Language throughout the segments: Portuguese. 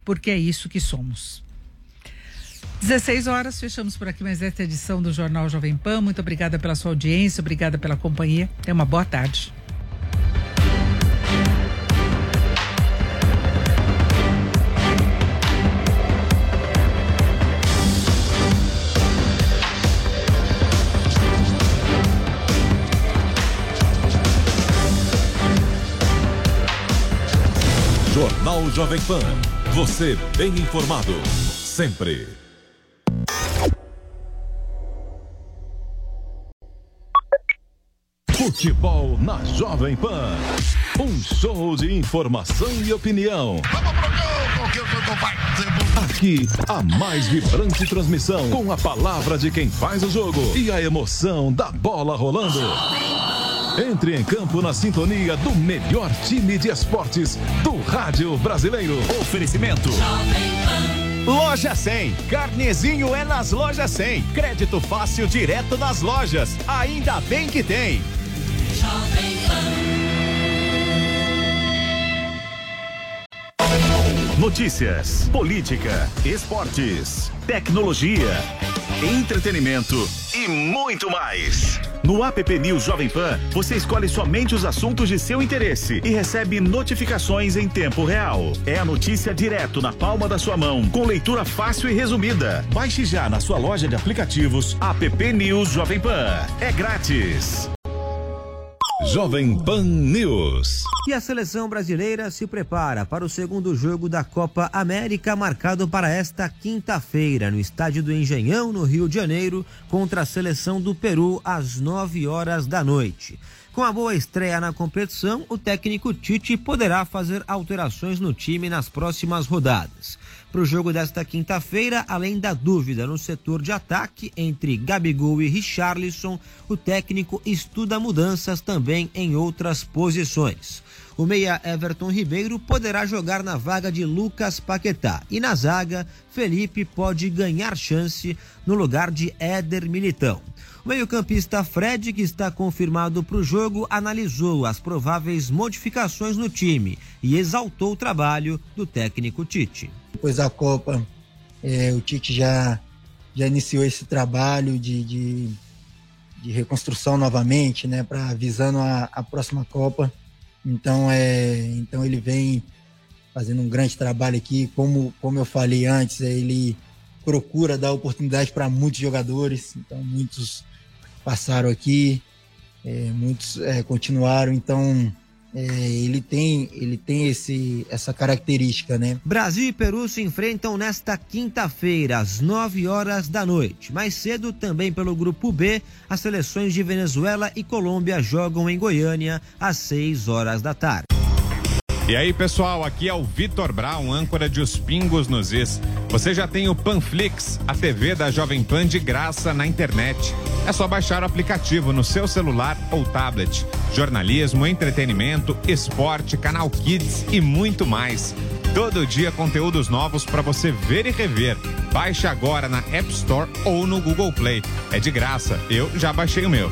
porque é isso que somos. 16 horas, fechamos por aqui mais esta edição do Jornal Jovem Pan. Muito obrigada pela sua audiência, obrigada pela companhia. Tenha uma boa tarde. Jornal Jovem Pan. Você bem informado, sempre. Futebol na Jovem Pan. Um show de informação e opinião. Aqui, a mais vibrante transmissão, com a palavra de quem faz o jogo e a emoção da bola rolando. Entre em campo na sintonia do melhor time de esportes do rádio brasileiro. Oferecimento Loja 100. Carnezinho é nas Lojas 100. Crédito fácil direto nas lojas. Ainda bem que tem. Notícias, política, esportes, tecnologia, entretenimento e muito mais. No app News Jovem Pan, você escolhe somente os assuntos de seu interesse e recebe notificações em tempo real. É a notícia direto na palma da sua mão, com leitura fácil e resumida. Baixe já na sua loja de aplicativos app News Jovem Pan. É grátis. Jovem Pan News. E a seleção brasileira se prepara para o segundo jogo da Copa América, marcado para esta quinta-feira, no estádio do Engenhão, no Rio de Janeiro, contra a seleção do Peru, às 9 horas da noite. Com a boa estreia na competição, o técnico Tite poderá fazer alterações no time nas próximas rodadas. Para o jogo desta quinta-feira, além da dúvida no setor de ataque entre Gabigol e Richarlison, o técnico estuda mudanças também em outras posições. O meia Everton Ribeiro poderá jogar na vaga de Lucas Paquetá e na zaga, Felipe pode ganhar chance no lugar de Éder Militão. O meio-campista Fred, que está confirmado para o jogo, analisou as prováveis modificações no time e exaltou o trabalho do técnico Tite. Depois da Copa, o Tite já iniciou esse trabalho de reconstrução novamente, né, visando a próxima Copa. Então ele vem fazendo um grande trabalho aqui. Como eu falei antes, ele procura dar oportunidade para muitos jogadores. Então muitos passaram aqui, muitos continuaram. Então ele tem essa característica, né? Brasil e Peru se enfrentam nesta quinta-feira, às 9 horas da noite. Mais cedo, também pelo Grupo B, as seleções de Venezuela e Colômbia jogam em Goiânia, às 6 horas da tarde. E aí, pessoal, aqui é o Vitor Brown, âncora de Os Pingos nos Is. Você já tem o Panflix, a TV da Jovem Pan de graça na internet. É só baixar o aplicativo no seu celular ou tablet. Jornalismo, entretenimento, esporte, canal Kids e muito mais. Todo dia conteúdos novos para você ver e rever. Baixe agora na App Store ou no Google Play. É de graça, eu já baixei o meu.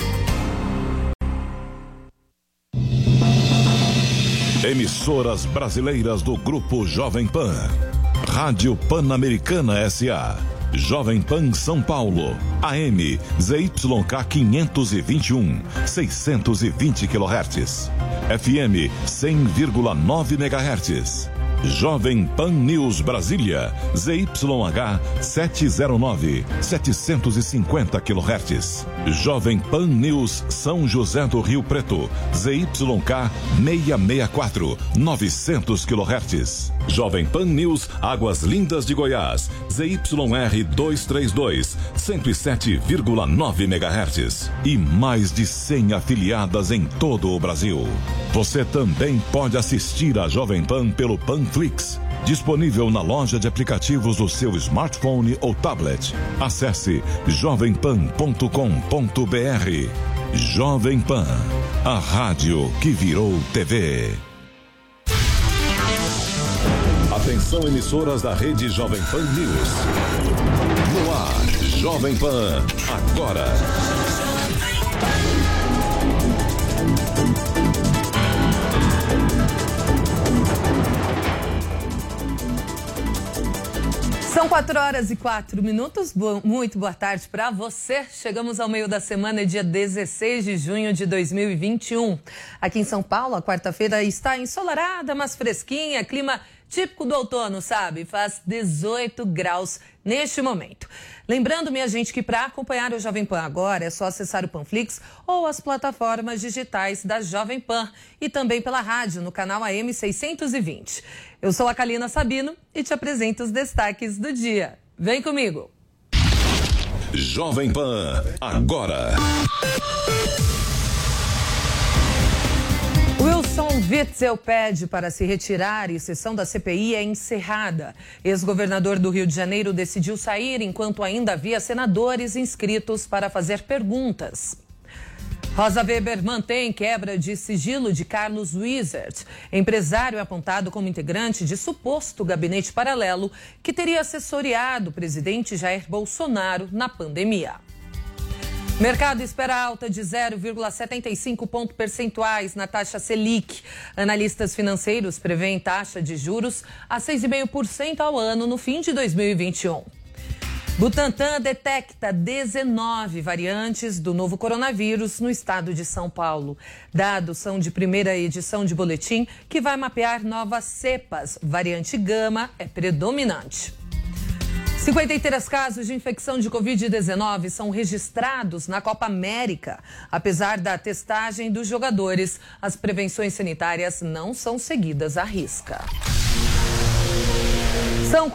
Emissoras brasileiras do Grupo Jovem Pan. Rádio Pan-Americana S.A. Jovem Pan São Paulo. AM ZYK 521, 620 kHz. FM 100,9 MHz. Jovem Pan News Brasília, ZYH 709, 750 kHz. Jovem Pan News São José do Rio Preto, ZYK 664, 900 kHz. Jovem Pan News Águas Lindas de Goiás, ZYR 232, 107,9 MHz. E mais de 100 afiliadas em todo o Brasil. Você também pode assistir a Jovem Pan pelo Panflix, disponível na loja de aplicativos do seu smartphone ou tablet. Acesse jovempan.com.br. Jovem Pan, a rádio que virou TV. Atenção, emissoras da rede Jovem Pan News. No ar, Jovem Pan, agora. São 4h04. Muito boa tarde para você. Chegamos ao meio da semana, dia 16 de junho de 2021. Aqui em São Paulo, a quarta-feira está ensolarada, mas fresquinha, clima típico do outono, sabe? Faz 18 graus neste momento. Lembrando, minha gente, que para acompanhar o Jovem Pan agora é só acessar o Panflix ou as plataformas digitais da Jovem Pan e também pela rádio no canal AM 620. Eu sou a Kalina Sabino e te apresento os destaques do dia. Vem comigo! Jovem Pan, agora. Wilson Witzel pede para se retirar e sessão da CPI é encerrada. Ex-governador do Rio de Janeiro decidiu sair enquanto ainda havia senadores inscritos para fazer perguntas. Rosa Weber mantém quebra de sigilo de Carlos Wizard. Empresário é apontado como integrante de suposto gabinete paralelo que teria assessoriado o presidente Jair Bolsonaro na pandemia. Mercado espera alta de 0,75 pontos percentuais na taxa Selic. Analistas financeiros prevêem taxa de juros a 6,5% ao ano no fim de 2021. Butantan detecta 19 variantes do novo coronavírus no estado de São Paulo. Dados são de primeira edição de boletim que vai mapear novas cepas. Variante Gama é predominante. 53 casos de infecção de Covid-19 são registrados na Copa América. Apesar da testagem dos jogadores, as prevenções sanitárias não são seguidas à risca. São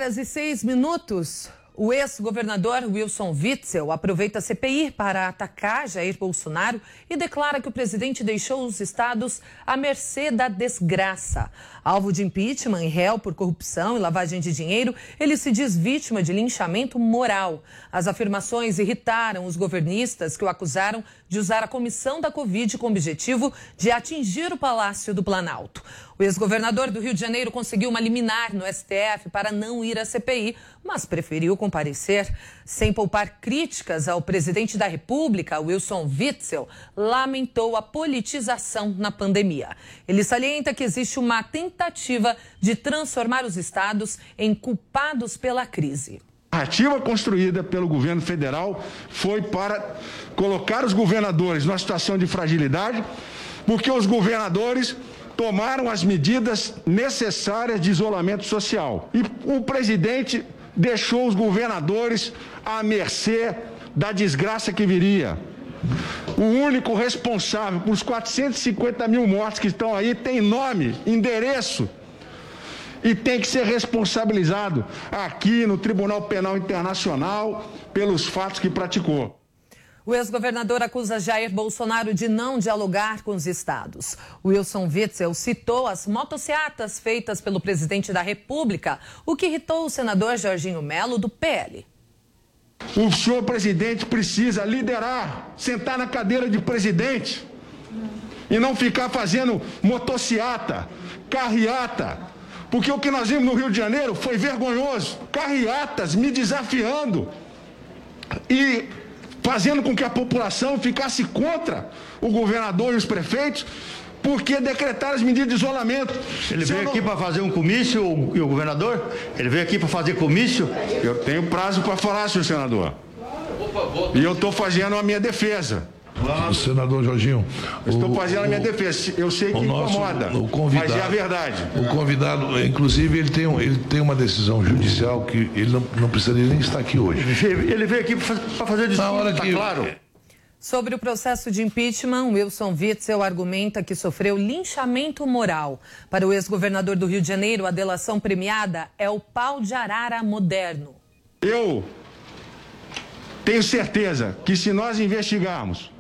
4h06. O ex-governador Wilson Witzel aproveita a CPI para atacar Jair Bolsonaro e declara que o presidente deixou os estados à mercê da desgraça. Alvo de impeachment e réu por corrupção e lavagem de dinheiro, ele se diz vítima de linchamento moral. As afirmações irritaram os governistas que o acusaram de usar a comissão da Covid com o objetivo de atingir o Palácio do Planalto. O ex-governador do Rio de Janeiro conseguiu uma liminar no STF para não ir à CPI, mas preferiu comparecer. Sem poupar críticas ao presidente da República, Wilson Witzel lamentou a politização na pandemia. Ele salienta que existe uma tentativa de transformar os estados em culpados pela crise. A narrativa construída pelo governo federal foi para colocar os governadores numa situação de fragilidade, porque os governadores tomaram as medidas necessárias de isolamento social. E o presidente deixou os governadores à mercê da desgraça que viria. O único responsável por os 450 mil mortes que estão aí tem nome, endereço e tem que ser responsabilizado aqui no Tribunal Penal Internacional pelos fatos que praticou. O ex-governador acusa Jair Bolsonaro de não dialogar com os estados. Wilson Witzel citou as motocicletas feitas pelo presidente da República, o que irritou o senador Jorginho Melo, do PL. O senhor presidente precisa liderar, sentar na cadeira de presidente e não ficar fazendo motociata, carreata. Porque o que nós vimos no Rio de Janeiro foi vergonhoso. Carreatas me desafiando e fazendo com que a população ficasse contra o governador e os prefeitos, porque decretaram as medidas de isolamento. Ele veio aqui para fazer um comício, e o governador? Ele veio aqui para fazer comício? Eu tenho prazo para falar, senhor senador. E eu estou fazendo a minha defesa. Claro. Senador Jorginho, estou fazendo a minha defesa. Eu sei que incomoda, mas é a verdade. O convidado, inclusive, ele tem uma decisão judicial que ele não precisaria nem estar aqui hoje. Ele veio aqui para fazer discurso, está claro. Sobre o processo de impeachment, Wilson Witzel argumenta que sofreu linchamento moral. Para o ex-governador do Rio de Janeiro, a delação premiada é o pau de arara moderno. Eu tenho certeza que se nós investigarmos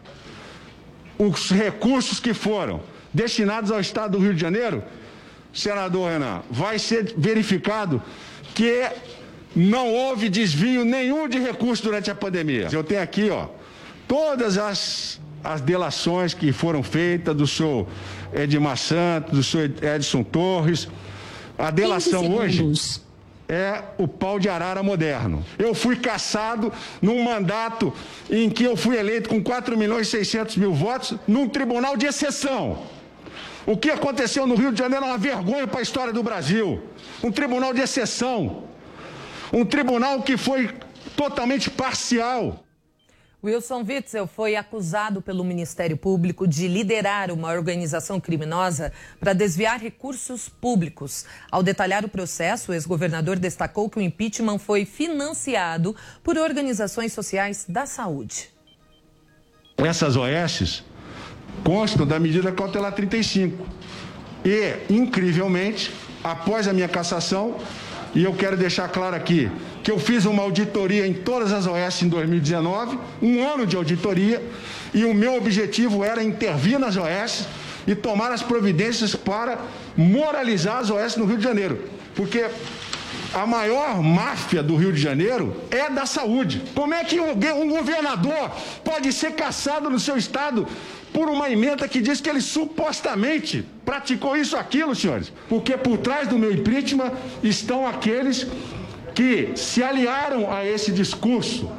os recursos que foram destinados ao estado do Rio de Janeiro, senador Renan, vai ser verificado que não houve desvio nenhum de recursos durante a pandemia. Eu tenho aqui, todas as delações que foram feitas do senhor Edmar Santos, do senhor Edson Torres. A delação hoje é o pau de arara moderno. Eu fui cassado num mandato em que eu fui eleito com 4.600.000 votos num tribunal de exceção. O que aconteceu no Rio de Janeiro é uma vergonha para a história do Brasil. Um tribunal de exceção. Um tribunal que foi totalmente parcial. Wilson Witzel foi acusado pelo Ministério Público de liderar uma organização criminosa para desviar recursos públicos. Ao detalhar o processo, o ex-governador destacou que o impeachment foi financiado por organizações sociais da saúde. Essas OS constam da medida cautelar 35. E, incrivelmente, após a minha cassação, e eu quero deixar claro aqui que eu fiz uma auditoria em todas as OS em 2019, um ano de auditoria, e o meu objetivo era intervir nas OS e tomar as providências para moralizar as OS no Rio de Janeiro. Porque a maior máfia do Rio de Janeiro é da saúde. Como é que um governador pode ser cassado no seu estado por uma emenda que diz que ele supostamente praticou isso ou aquilo, senhores? Porque por trás do meu impeachment estão aqueles que se aliaram a esse discurso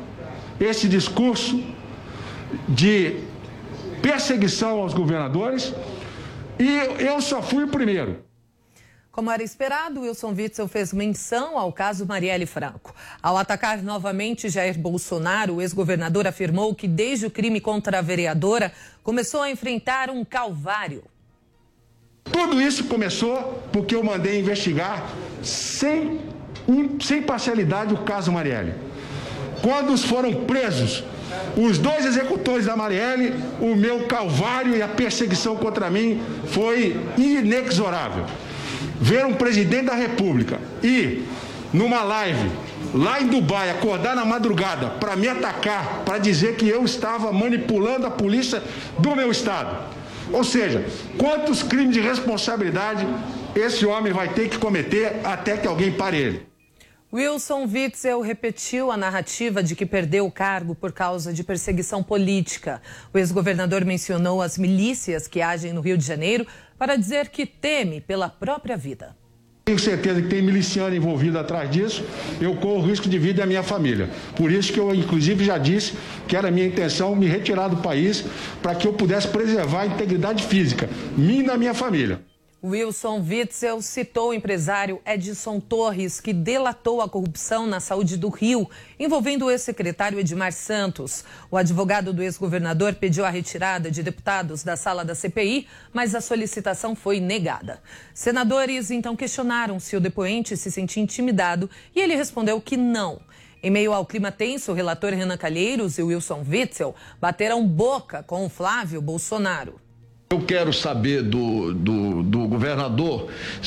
de perseguição aos governadores, e eu só fui o primeiro. Como era esperado, Wilson Witzel fez menção ao caso Marielle Franco. Ao atacar novamente Jair Bolsonaro, o ex-governador afirmou que desde o crime contra a vereadora começou a enfrentar um calvário. Tudo isso começou porque eu mandei investigar sem parcialidade o caso Marielle. Quando foram presos os dois executores da Marielle, o meu calvário e a perseguição contra mim foi inexorável. Ver um presidente da República ir numa live lá em Dubai, acordar na madrugada para me atacar, para dizer que eu estava manipulando a polícia do meu estado. Ou seja, quantos crimes de responsabilidade esse homem vai ter que cometer até que alguém pare ele? Wilson Witzel repetiu a narrativa de que perdeu o cargo por causa de perseguição política. O ex-governador mencionou as milícias que agem no Rio de Janeiro para dizer que teme pela própria vida. Tenho certeza que tem miliciano envolvido atrás disso, eu corro risco de vida e a minha família. Por isso que eu, inclusive, já disse que era minha intenção me retirar do país para que eu pudesse preservar a integridade física, minha e da minha família. Wilson Witzel citou o empresário Edson Torres, que delatou a corrupção na saúde do Rio, envolvendo o ex-secretário Edmar Santos. O advogado do ex-governador pediu a retirada de deputados da sala da CPI, mas a solicitação foi negada. Senadores então questionaram se o depoente se sentia intimidado e ele respondeu que não. Em meio ao clima tenso, o relator Renan Calheiros e Wilson Witzel bateram boca com o Flávio Bolsonaro. Eu quero saber do governador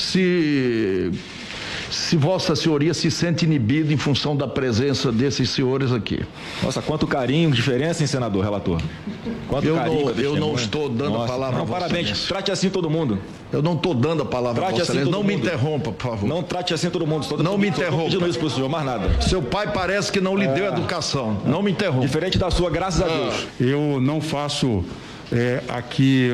se Vossa Senhoria se sente inibido em função da presença desses senhores aqui. Nossa, quanto carinho, diferença, hein, senador, relator? Quanto carinho. Eu não estou dando a palavra a Vossa Parabéns, Excelência. Trate assim todo mundo. Eu não estou dando a palavra a Vossa Excelência. Não me interrompa, por favor. Não trate assim todo mundo. Não me interrompa. Estou pedindo isso para o senhor, mais nada. Seu pai parece que não lhe deu educação. Não me interrompa. Diferente da sua, graças a Deus. Eu não faço... aqui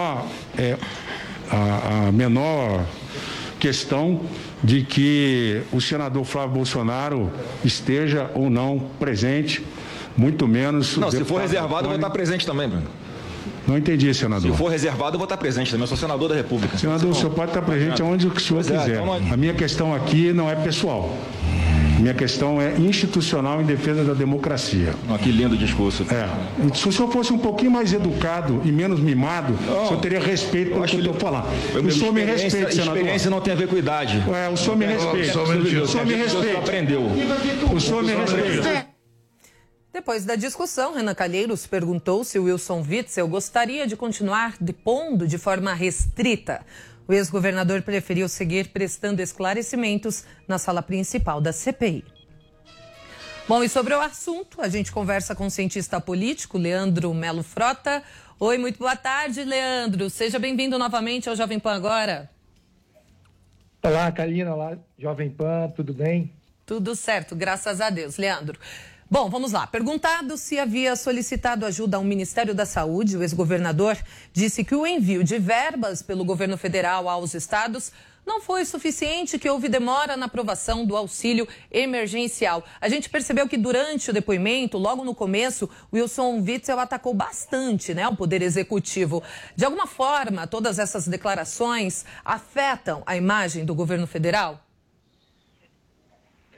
a menor questão de que o senador Flávio Bolsonaro esteja ou não presente, muito menos... Não, se for reservado, eu vou estar presente também, Bruno. Não entendi, senador. Se for reservado, eu vou estar presente também. Eu sou senador da República. Senador, o senhor pode estar presente aonde o senhor quiser. Então a minha questão aqui não é pessoal. Minha questão é institucional em defesa da democracia. Que lindo discurso. Se o senhor fosse um pouquinho mais educado e menos mimado, o senhor teria respeito pelo que eu estou falando. O senhor me respeita, senador. Experiência não tem a ver com idade. O senhor me respeita. O senhor me respeita. Aprendeu. O senhor me respeita. Depois da discussão, Renan Calheiros perguntou se Wilson Witzel gostaria de continuar depondo de forma restrita. O ex-governador preferiu seguir prestando esclarecimentos na sala principal da CPI. Bom, e sobre o assunto, a gente conversa com o cientista político Leandro Melo Frota. Oi, muito boa tarde, Leandro. Seja bem-vindo novamente ao Jovem Pan Agora. Olá, Karina. Olá, Jovem Pan. Tudo bem? Tudo certo, graças a Deus, Leandro. Bom, vamos lá. Perguntado se havia solicitado ajuda ao Ministério da Saúde, o ex-governador disse que o envio de verbas pelo governo federal aos estados não foi suficiente, que houve demora na aprovação do auxílio emergencial. A gente percebeu que durante o depoimento, logo no começo, Wilson Witzel atacou bastante, o Poder Executivo. De alguma forma, todas essas declarações afetam a imagem do governo federal?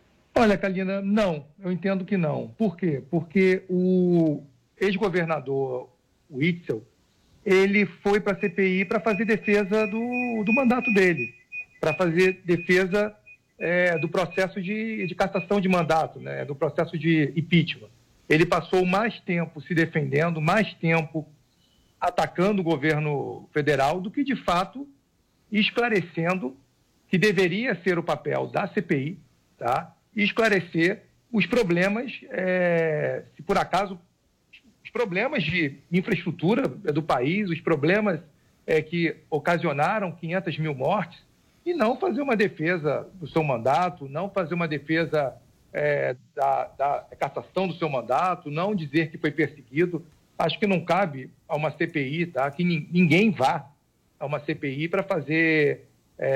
Olha, Kalina, não, eu entendo que não. Por quê? Porque o ex-governador Witzel, ele foi para a CPI para fazer defesa do mandato dele, para fazer defesa do processo de cassação de mandato, né, do processo de impeachment. Ele passou mais tempo se defendendo, mais tempo atacando o governo federal do que, de fato, esclarecendo que deveria ser o papel da CPI, tá? E esclarecer os problemas, se por acaso, os problemas de infraestrutura do país, os problemas que ocasionaram 500 mil mortes, e não fazer uma defesa do seu mandato, não fazer uma defesa da cassação do seu mandato, não dizer que foi perseguido. Acho que não cabe a uma CPI, tá? Que ninguém vá a uma CPI para fazer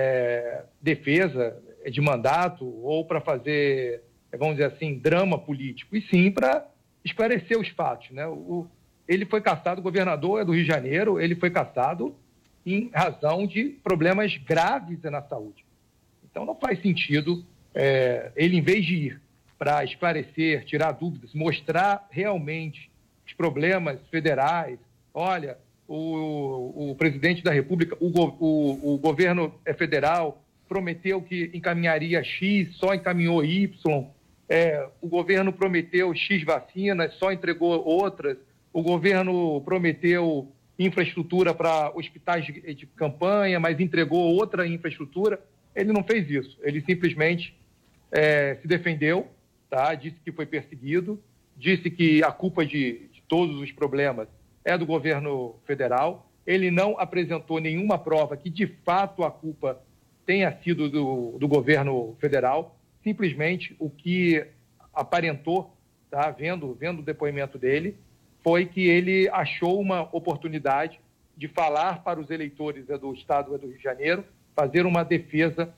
defesa de mandato ou para fazer, vamos dizer assim, drama político, e sim para esclarecer os fatos, né? Ele foi cassado, o governador é do Rio de Janeiro, ele foi cassado em razão de problemas graves na saúde. Então não faz sentido ele, em vez de ir para esclarecer, tirar dúvidas, mostrar realmente os problemas federais. Olha, o presidente da República, o governo federal prometeu que encaminharia X, só encaminhou Y. O governo prometeu X vacinas, só entregou outras. O governo prometeu infraestrutura para hospitais de campanha, mas entregou outra infraestrutura. Ele não fez isso. Ele simplesmente se defendeu, tá? Disse que foi perseguido, disse que a culpa de todos os problemas é do governo federal. Ele não apresentou nenhuma prova que, de fato, a culpa tenha sido do governo federal. Simplesmente o que aparentou, tá? Vendo o depoimento dele, foi que ele achou uma oportunidade de falar para os eleitores do Estado do Rio de Janeiro, fazer uma defesa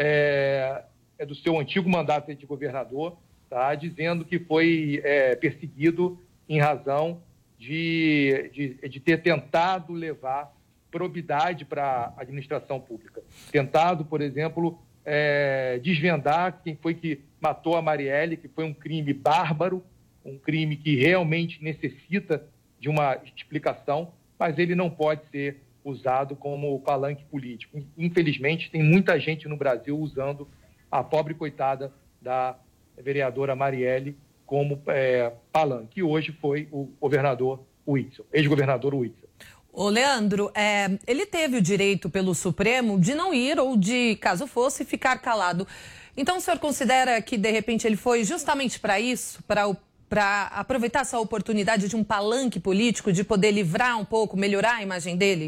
do seu antigo mandato de governador, tá? Dizendo que foi perseguido em razão de ter tentado levar probidade para a administração pública. Tentado, por exemplo, desvendar quem foi que matou a Marielle, que foi um crime bárbaro, um crime que realmente necessita de uma explicação, mas ele não pode ser usado como palanque político. Infelizmente, tem muita gente no Brasil usando a pobre coitada da vereadora Marielle como palanque. E hoje foi o governador Witzel, ex-governador Witzel. Ô, Leandro, ele teve o direito pelo Supremo de não ir ou de, caso fosse, ficar calado. Então, o senhor considera que, de repente, ele foi justamente para isso, para aproveitar essa oportunidade de um palanque político, de poder livrar um pouco, melhorar a imagem dele?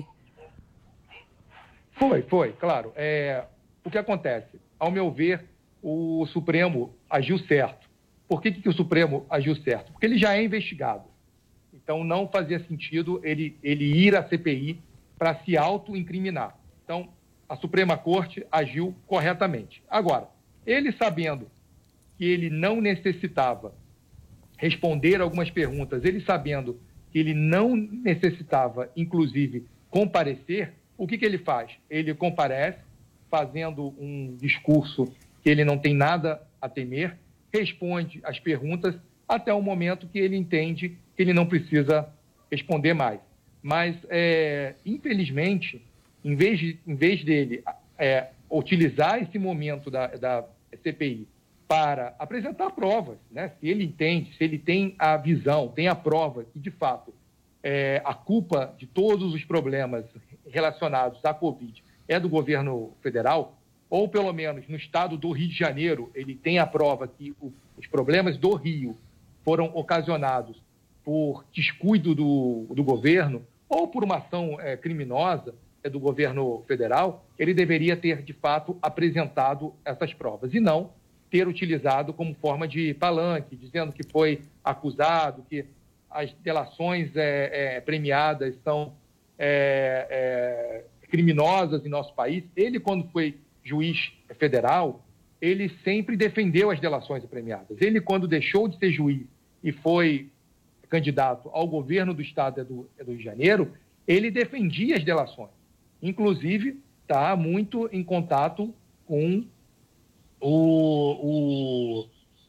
Foi, claro. O que acontece? Ao meu ver, o Supremo agiu certo. Por que o Supremo agiu certo? Porque ele já é investigado. Então, não fazia sentido ele ir à CPI para se auto-incriminar. Então, a Suprema Corte agiu corretamente. Agora, ele sabendo que ele não necessitava responder algumas perguntas, ele sabendo que ele não necessitava, inclusive, comparecer, o que ele faz? Ele comparece, fazendo um discurso que ele não tem nada a temer, responde as perguntas até o momento que ele entende que ele não precisa responder mais. Mas, infelizmente, em vez dele utilizar esse momento da CPI para apresentar provas, né? Se ele entende, se ele tem a visão, tem a prova que, de fato, a culpa de todos os problemas relacionados à Covid é do governo federal, ou pelo menos no estado do Rio de Janeiro, ele tem a prova que os problemas do Rio foram ocasionados por descuido do governo ou por uma ação criminosa do governo federal, ele deveria ter, de fato, apresentado essas provas e não ter utilizado como forma de palanque, dizendo que foi acusado, que as delações premiadas são criminosas em nosso país. Ele, quando foi juiz federal, ele sempre defendeu as delações premiadas. Ele, quando deixou de ser juiz e foi candidato ao governo do Estado do Rio de Janeiro, ele defendia as delações. Inclusive, está muito em contato com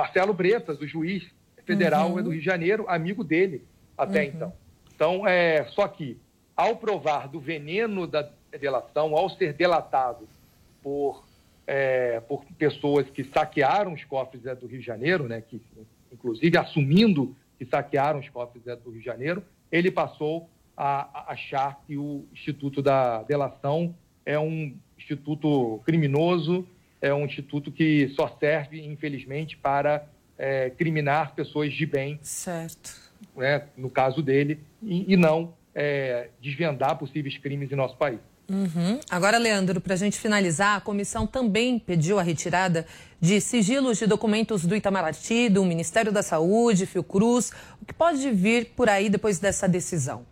Marcelo Bretas, o juiz federal do Rio de Janeiro, amigo dele até então. Então, só que, ao provar do veneno da delação, ao ser delatado por pessoas que saquearam os cofres do Rio de Janeiro, né, que, inclusive assumindo que saquearam os cofres do Rio de Janeiro, ele passou a achar que o Instituto da Delação é um instituto criminoso, é um instituto que só serve, infelizmente, para criminar pessoas de bem. Certo. Né, no caso dele, e não desvendar possíveis crimes em nosso país. Agora, Leandro, para a gente finalizar, a comissão também pediu a retirada de sigilos de documentos do Itamaraty, do Ministério da Saúde, Fiocruz. O que pode vir por aí depois dessa decisão?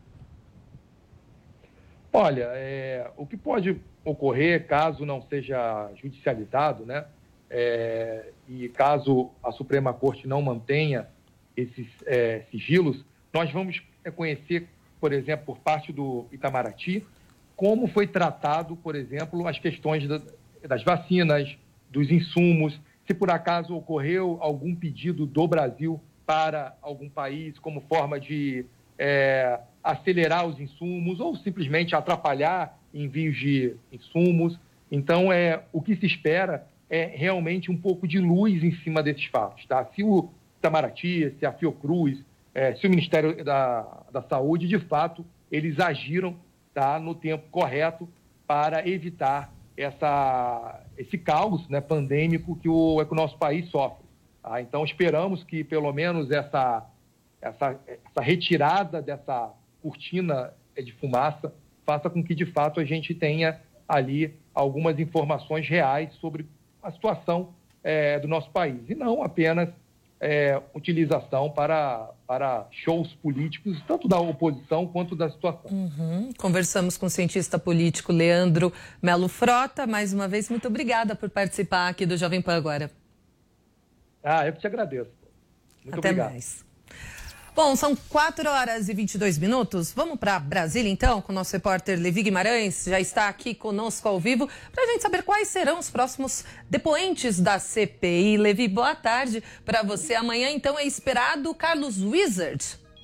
Olha, o que pode ocorrer, caso não seja judicializado, né, e caso a Suprema Corte não mantenha esses sigilos, nós vamos conhecer, por exemplo, por parte do Itamaraty, como foi tratado, por exemplo, as questões das vacinas, dos insumos, se por acaso ocorreu algum pedido do Brasil para algum país como forma de acelerar os insumos ou simplesmente atrapalhar envios de insumos. Então, o que se espera é realmente um pouco de luz em cima desses fatos. Tá? Se o Itamaraty, se a Fiocruz, se o Ministério da Saúde, de fato, eles agiram no tempo correto para evitar esse caos, né, pandêmico que o nosso país sofre. Tá? Então, esperamos que, pelo menos, essa retirada dessa cortina de fumaça faça com que, de fato, a gente tenha ali algumas informações reais sobre a situação do nosso país, e não apenas utilização para shows políticos, tanto da oposição quanto da situação. Conversamos com o cientista político Leandro Melo Frota. Mais uma vez, muito obrigada por participar aqui do Jovem Pan agora. Eu que te agradeço. Muito Até obrigado. mais. Bom, são 4h22. Vamos para Brasília, então, com o nosso repórter Levi Guimarães. Já está aqui conosco ao vivo para a gente saber quais serão os próximos depoentes da CPI. Levi, boa tarde para você. Amanhã, então, é esperado Carlos Wizard.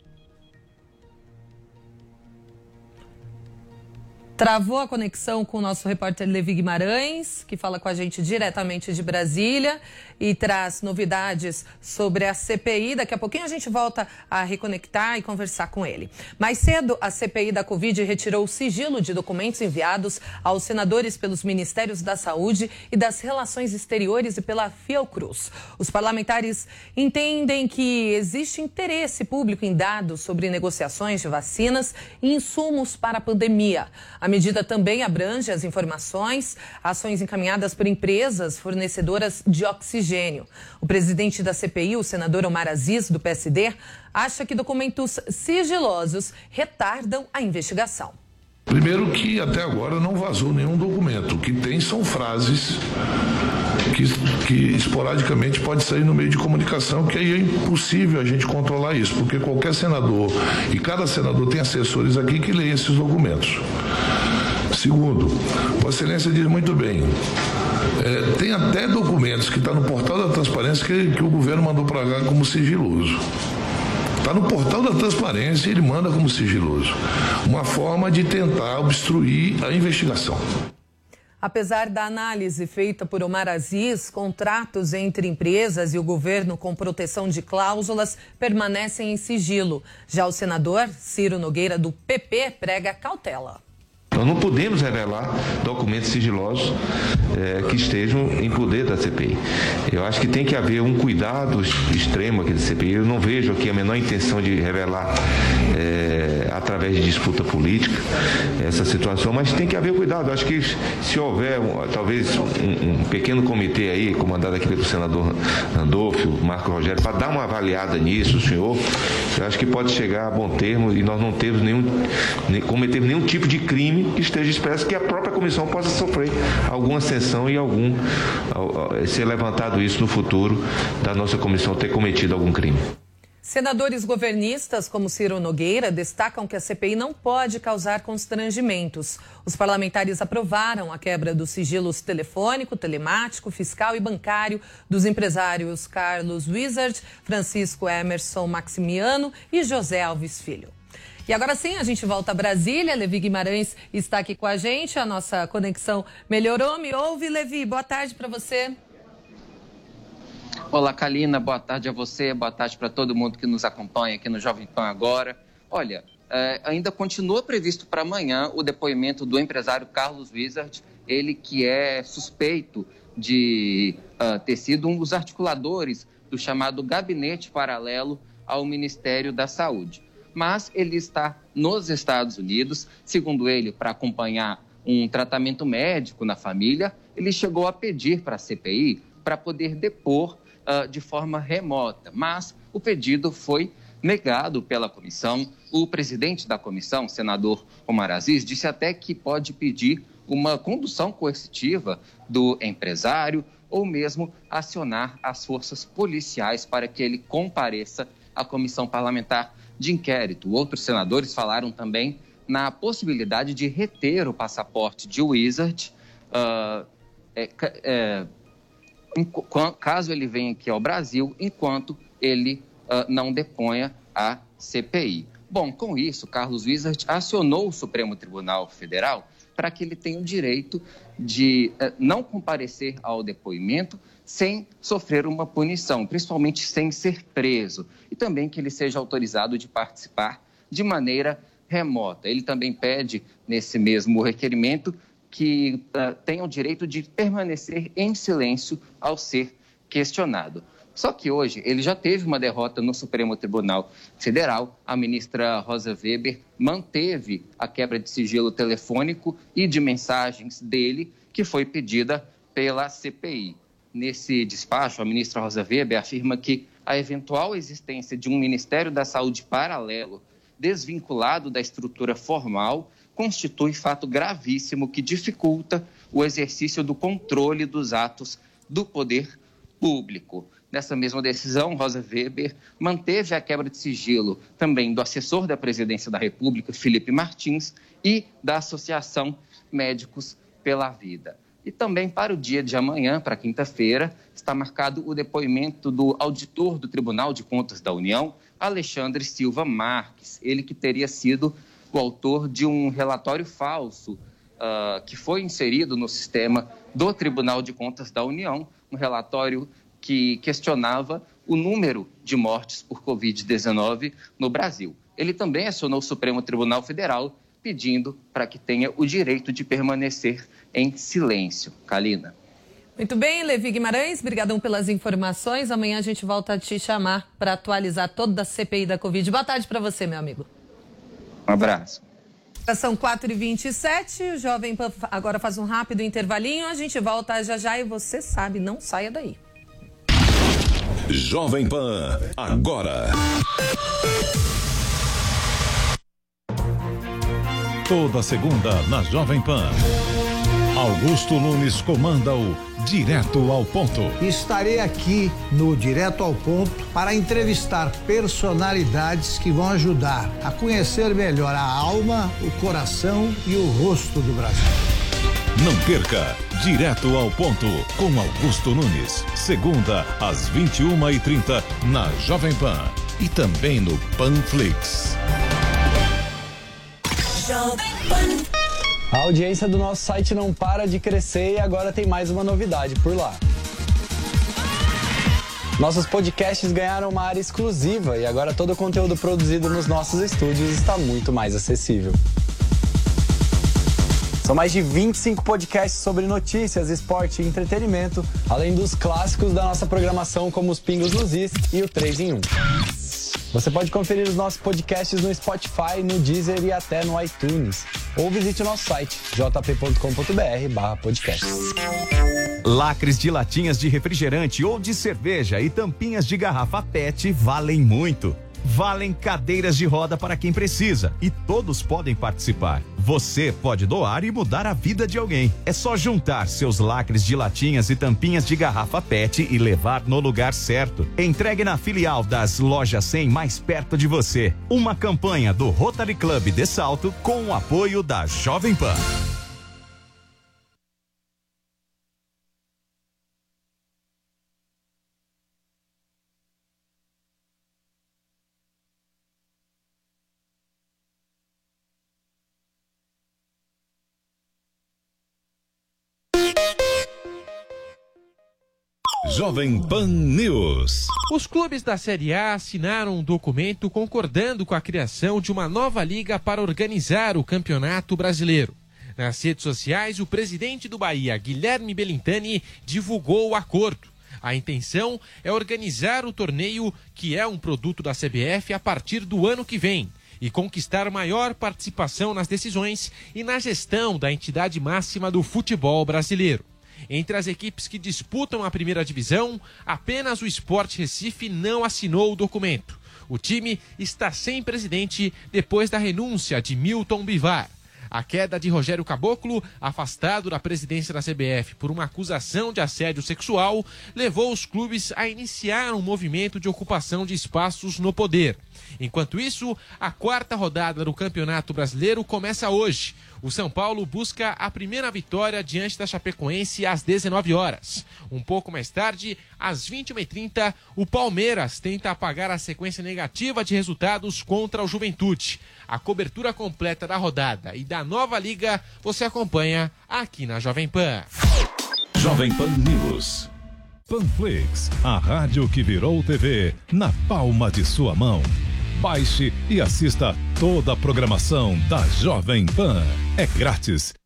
Travou a conexão com o nosso repórter Levi Guimarães, que fala com a gente diretamente de Brasília e traz novidades sobre a CPI. Daqui a pouquinho a gente volta a reconectar e conversar com ele. Mais cedo, a CPI da Covid retirou o sigilo de documentos enviados aos senadores pelos Ministérios da Saúde e das Relações Exteriores e pela Fiocruz. Os parlamentares entendem que existe interesse público em dados sobre negociações de vacinas e insumos para a pandemia. A medida também abrange as informações, ações encaminhadas por empresas fornecedoras de oxigênio. O presidente da CPI, o senador Omar Aziz, do PSD, acha que documentos sigilosos retardam a investigação. Primeiro que até agora não vazou nenhum documento. O que tem são frases que esporadicamente pode sair no meio de comunicação, que aí é impossível a gente controlar isso, porque qualquer senador, e cada senador tem assessores aqui que leem esses documentos. Segundo, Vossa Excelência diz muito bem, tem até documentos que estão no portal da transparência que o governo mandou para cá como sigiloso. Está no portal da transparência e ele manda como sigiloso. Uma forma de tentar obstruir a investigação. Apesar da análise feita por Omar Aziz, contratos entre empresas e o governo com proteção de cláusulas permanecem em sigilo. Já o senador Ciro Nogueira, do PP, prega cautela. Nós não podemos revelar documentos sigilosos que estejam em poder da CPI. Eu acho que tem que haver um cuidado extremo aqui da CPI. Eu não vejo aqui a menor intenção de revelar através de disputa política essa situação, mas tem que haver cuidado. Eu acho que se houver talvez um pequeno comitê aí, comandado aqui pelo senador Randolfo, Marco Rogério, para dar uma avaliada nisso, senhor, eu acho que pode chegar a bom termo e nós não cometemos nenhum tipo de crime que esteja expresso, que a própria comissão possa sofrer alguma sanção e ser levantado isso no futuro da nossa comissão ter cometido algum crime. Senadores governistas, como Ciro Nogueira, destacam que a CPI não pode causar constrangimentos. Os parlamentares aprovaram a quebra dos sigilos telefônico, telemático, fiscal e bancário dos empresários Carlos Wizard, Francisco Emerson Maximiano e José Alves Filho. E agora sim, a gente volta a Brasília. Levi Guimarães está aqui com a gente. A nossa conexão melhorou. Me ouve, Levi? Boa tarde para você. Olá, Kalina. Boa tarde a você. Boa tarde para todo mundo que nos acompanha aqui no Jovem Pan agora. Olha, ainda continua previsto para amanhã o depoimento do empresário Carlos Wizard, ele que é suspeito de ter sido um dos articuladores do chamado gabinete paralelo ao Ministério da Saúde. Mas ele está nos Estados Unidos, segundo ele, para acompanhar um tratamento médico na família. Ele chegou a pedir para a CPI para poder depor de forma remota, mas o pedido foi negado pela comissão. O presidente da comissão, senador Omar Aziz, disse até que pode pedir uma condução coercitiva do empresário ou mesmo acionar as forças policiais para que ele compareça à comissão parlamentar de inquérito. Outros senadores falaram também na possibilidade de reter o passaporte de Wizard, caso ele venha aqui ao Brasil, enquanto ele não deponha a CPI. Bom, com isso, Carlos Wizard acionou o Supremo Tribunal Federal para que ele tenha o direito de não comparecer ao depoimento sem sofrer uma punição, principalmente sem ser preso, e também que ele seja autorizado de participar de maneira remota. Ele também pede, nesse mesmo requerimento, que tenha o direito de permanecer em silêncio ao ser questionado. Só que hoje ele já teve uma derrota no Supremo Tribunal Federal. A ministra Rosa Weber manteve a quebra de sigilo telefônico e de mensagens dele, que foi pedida pela CPI. Nesse despacho, a ministra Rosa Weber afirma que a eventual existência de um Ministério da Saúde paralelo, desvinculado da estrutura formal, constitui fato gravíssimo que dificulta o exercício do controle dos atos do poder público. Nessa mesma decisão, Rosa Weber manteve a quebra de sigilo também do assessor da Presidência da República, Felipe Martins, e da Associação Médicos pela Vida. E também para o dia de amanhã, para quinta-feira, está marcado o depoimento do auditor do Tribunal de Contas da União, Alexandre Silva Marques, ele que teria sido o autor de um relatório falso que foi inserido no sistema do Tribunal de Contas da União, um relatório que questionava o número de mortes por Covid-19 no Brasil. Ele também acionou o Supremo Tribunal Federal pedindo para que tenha o direito de permanecer em silêncio. Kalina. Muito bem, Levi Guimarães, obrigadão pelas informações. Amanhã a gente volta a te chamar para atualizar toda a CPI da Covid. Boa tarde para você, meu amigo. Um abraço. São 4h27, o Jovem Pan agora faz um rápido intervalinho, a gente volta já já e você sabe, não saia daí. Jovem Pan, agora. Toda segunda na Jovem Pan. Augusto Nunes comanda o Direto ao Ponto. Estarei aqui no Direto ao Ponto para entrevistar personalidades que vão ajudar a conhecer melhor a alma, o coração e o rosto do Brasil. Não perca Direto ao Ponto com Augusto Nunes. Segunda às 21h30 na Jovem Pan e também no Panflix. Jovem Pan. A audiência do nosso site não para de crescer e agora tem mais uma novidade por lá. Nossos podcasts ganharam uma área exclusiva e agora todo o conteúdo produzido nos nossos estúdios está muito mais acessível. São mais de 25 podcasts sobre notícias, esporte e entretenimento, além dos clássicos da nossa programação como os Pingos nos Is e o 3 em 1. Você pode conferir os nossos podcasts no Spotify, no Deezer e até no iTunes. Ou visite o nosso site, jp.com.br/podcast. Lacres de latinhas de refrigerante ou de cerveja e tampinhas de garrafa PET valem muito. Valem cadeiras de roda para quem precisa e todos podem participar. Você pode doar e mudar a vida de alguém. É só juntar seus lacres de latinhas e tampinhas de garrafa PET e levar no lugar certo. Entregue na filial das Lojas 100 mais perto de você. Uma campanha do Rotary Club de Salto com o apoio da Jovem Pan. Jovem Pan News. Os clubes da Série A assinaram um documento concordando com a criação de uma nova liga para organizar o Campeonato Brasileiro. Nas redes sociais, o presidente do Bahia, Guilherme Belintani, divulgou o acordo. A intenção é organizar o torneio, que é um produto da CBF, a partir do ano que vem, e conquistar maior participação nas decisões e na gestão da entidade máxima do futebol brasileiro. Entre as equipes que disputam a primeira divisão, apenas o Sport Recife não assinou o documento. O time está sem presidente depois da renúncia de Milton Bivar. A queda de Rogério Caboclo, afastado da presidência da CBF por uma acusação de assédio sexual, levou os clubes a iniciar um movimento de ocupação de espaços no poder. Enquanto isso, a 4ª rodada do Campeonato Brasileiro começa hoje. O São Paulo busca a primeira vitória diante da Chapecoense às 19 horas. Um pouco mais tarde, às 21h30, o Palmeiras tenta apagar a sequência negativa de resultados contra o Juventude. A cobertura completa da rodada e da nova liga você acompanha aqui na Jovem Pan. Jovem Pan News. Panflix, a rádio que virou TV na palma de sua mão. Baixe e assista toda a programação da Jovem Pan. É grátis.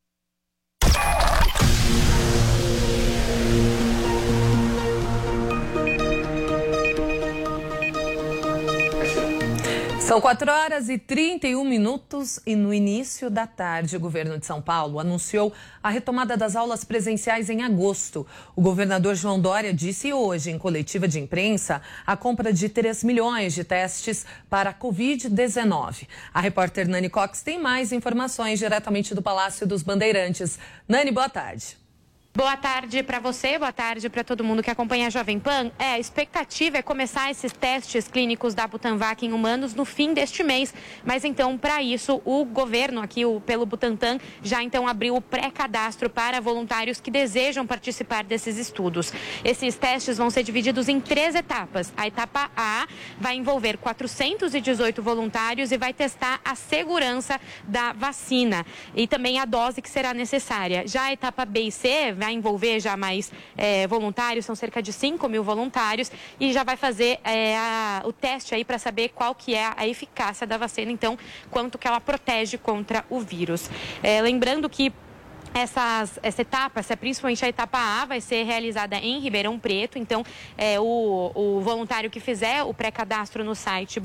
São 4h31 e no início da tarde o governo de São Paulo anunciou a retomada das aulas presenciais em agosto. O governador João Dória disse hoje em coletiva de imprensa a compra de 3 milhões de testes para a Covid-19. A repórter Nani Cox tem mais informações diretamente do Palácio dos Bandeirantes. Nani, boa tarde. Boa tarde para você, boa tarde para todo mundo que acompanha a Jovem Pan. A expectativa é começar esses testes clínicos da Butanvac em humanos no fim deste mês. Mas então, para isso, o governo aqui, pelo Butantan, já então abriu o pré-cadastro para voluntários que desejam participar desses estudos. Esses testes vão ser divididos em 3 etapas. A etapa A vai envolver 418 voluntários e vai testar a segurança da vacina e também a dose que será necessária. Já a etapa B e C vai envolver já mais voluntários, são cerca de 5 mil voluntários, e já vai fazer o teste aí para saber qual que é a eficácia da vacina, então, quanto que ela protege contra o vírus. Lembrando que essa etapa, principalmente a etapa A, vai ser realizada em Ribeirão Preto. Então, o voluntário que fizer o pré-cadastro no site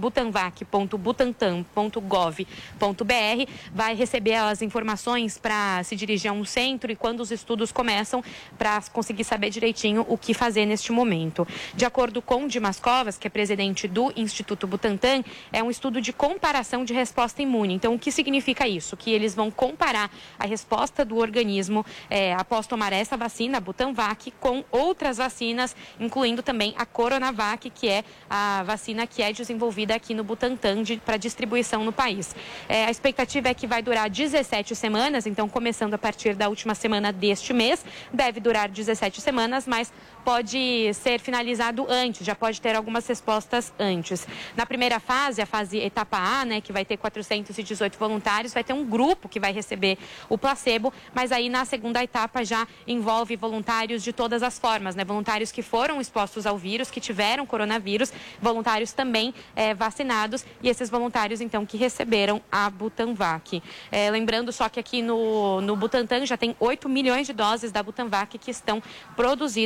butanvac.butantan.gov.br vai receber as informações para se dirigir a um centro e quando os estudos começam, para conseguir saber direitinho o que fazer neste momento. De acordo com Dimas Covas, que é presidente do Instituto Butantan, é um estudo de comparação de resposta imune. Então, o que significa isso? Que eles vão comparar a resposta do organismo após tomar essa vacina, a Butanvac, com outras vacinas, incluindo também a Coronavac, que é a vacina que é desenvolvida aqui no Butantan para distribuição no país. A expectativa é que vai durar 17 semanas, então começando a partir da última semana deste mês, deve durar 17 semanas, mas pode ser finalizado antes, já pode ter algumas respostas antes. Na primeira fase, a fase etapa A, que vai ter 418 voluntários, vai ter um grupo que vai receber o placebo, mas aí na segunda etapa já envolve voluntários de todas as formas, voluntários que foram expostos ao vírus, que tiveram coronavírus, voluntários também vacinados e esses voluntários então que receberam a Butanvac. Lembrando só que aqui no Butantan já tem 8 milhões de doses da Butanvac que estão produzidas e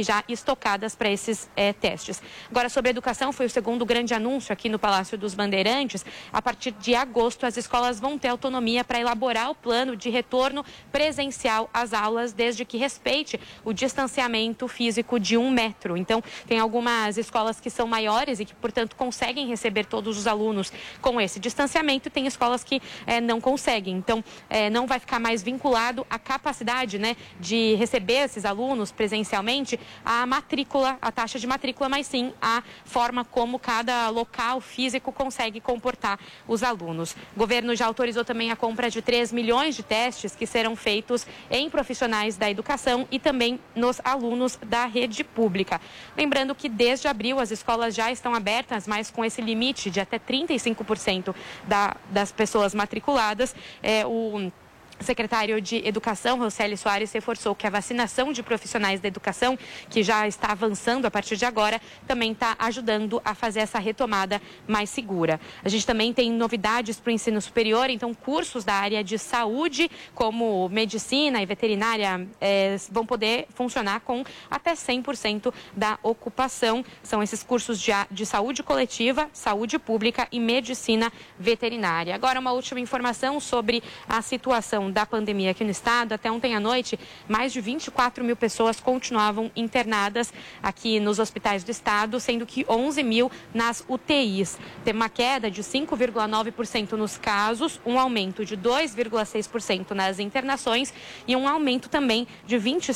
já estocadas para esses testes. Agora, sobre a educação, foi o segundo grande anúncio aqui no Palácio dos Bandeirantes. A partir de agosto, as escolas vão ter autonomia para elaborar o plano de retorno presencial às aulas, desde que respeite o distanciamento físico de 1 metro. Então, tem algumas escolas que são maiores e que, portanto, conseguem receber todos os alunos com esse distanciamento, e tem escolas que não conseguem. Então, não vai ficar mais vinculado à capacidade, né, de receber esses alunos presencialmente a matrícula, a taxa de matrícula, mas sim a forma como cada local físico consegue comportar os alunos. O governo já autorizou também a compra de 3 milhões de testes que serão feitos em profissionais da educação e também nos alunos da rede pública. Lembrando que desde abril as escolas já estão abertas, mas com esse limite de até 35% das pessoas matriculadas. O secretário de Educação, Roseli Soares, reforçou que a vacinação de profissionais da educação, que já está avançando a partir de agora, também está ajudando a fazer essa retomada mais segura. A gente também tem novidades para o ensino superior, então cursos da área de saúde, como medicina e veterinária, vão poder funcionar com até 100% da ocupação. São esses cursos de saúde coletiva, saúde pública e medicina veterinária. Agora, uma última informação sobre a situação da pandemia aqui no estado. Até ontem à noite, mais de 24 mil pessoas continuavam internadas aqui nos hospitais do estado, sendo que 11 mil nas UTIs. Teve uma queda de 5,9% nos casos, um aumento de 2,6% nas internações e um aumento também de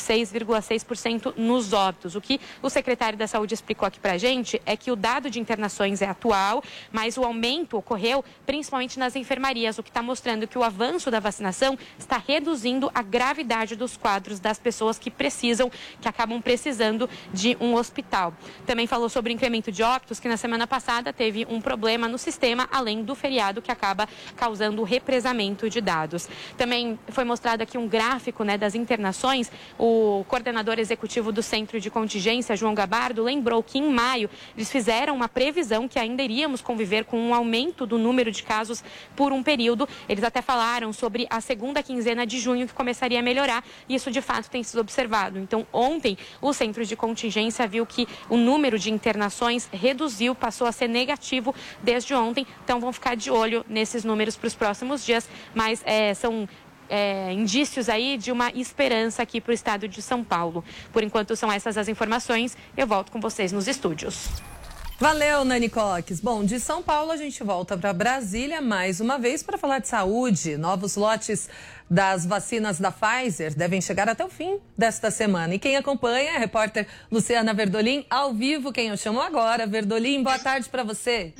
26,6% nos óbitos. O que o secretário da Saúde explicou aqui pra gente é que o dado de internações é atual, mas o aumento ocorreu principalmente nas enfermarias, o que está mostrando que o avanço da vacinação está reduzindo a gravidade dos quadros das pessoas que acabam precisando de um hospital. Também falou sobre o incremento de óbitos, que na semana passada teve um problema no sistema, além do feriado, que acaba causando o represamento de dados. Também foi mostrado aqui um gráfico, né, das internações. O coordenador executivo do Centro de Contingência, João Gabardo, lembrou que em maio eles fizeram uma previsão que ainda iríamos conviver com um aumento do número de casos por um período. Eles até falaram sobre a segunda quinzena de junho que começaria a melhorar, e isso de fato tem sido observado. Então, ontem o Centro de Contingência viu que o número de internações reduziu, passou a ser negativo desde ontem. Então, vão ficar de olho nesses números para os próximos dias, mas são indícios aí de uma esperança aqui para o estado de São Paulo. Por enquanto, são essas as informações. Eu volto com vocês nos estúdios. Valeu, Nani Coques. Bom, de São Paulo a gente volta para Brasília mais uma vez para falar de saúde. Novos lotes das vacinas da Pfizer devem chegar até o fim desta semana. E quem acompanha é a repórter Luciana Verdolim, ao vivo. Quem eu chamo agora. Verdolim, boa tarde para você.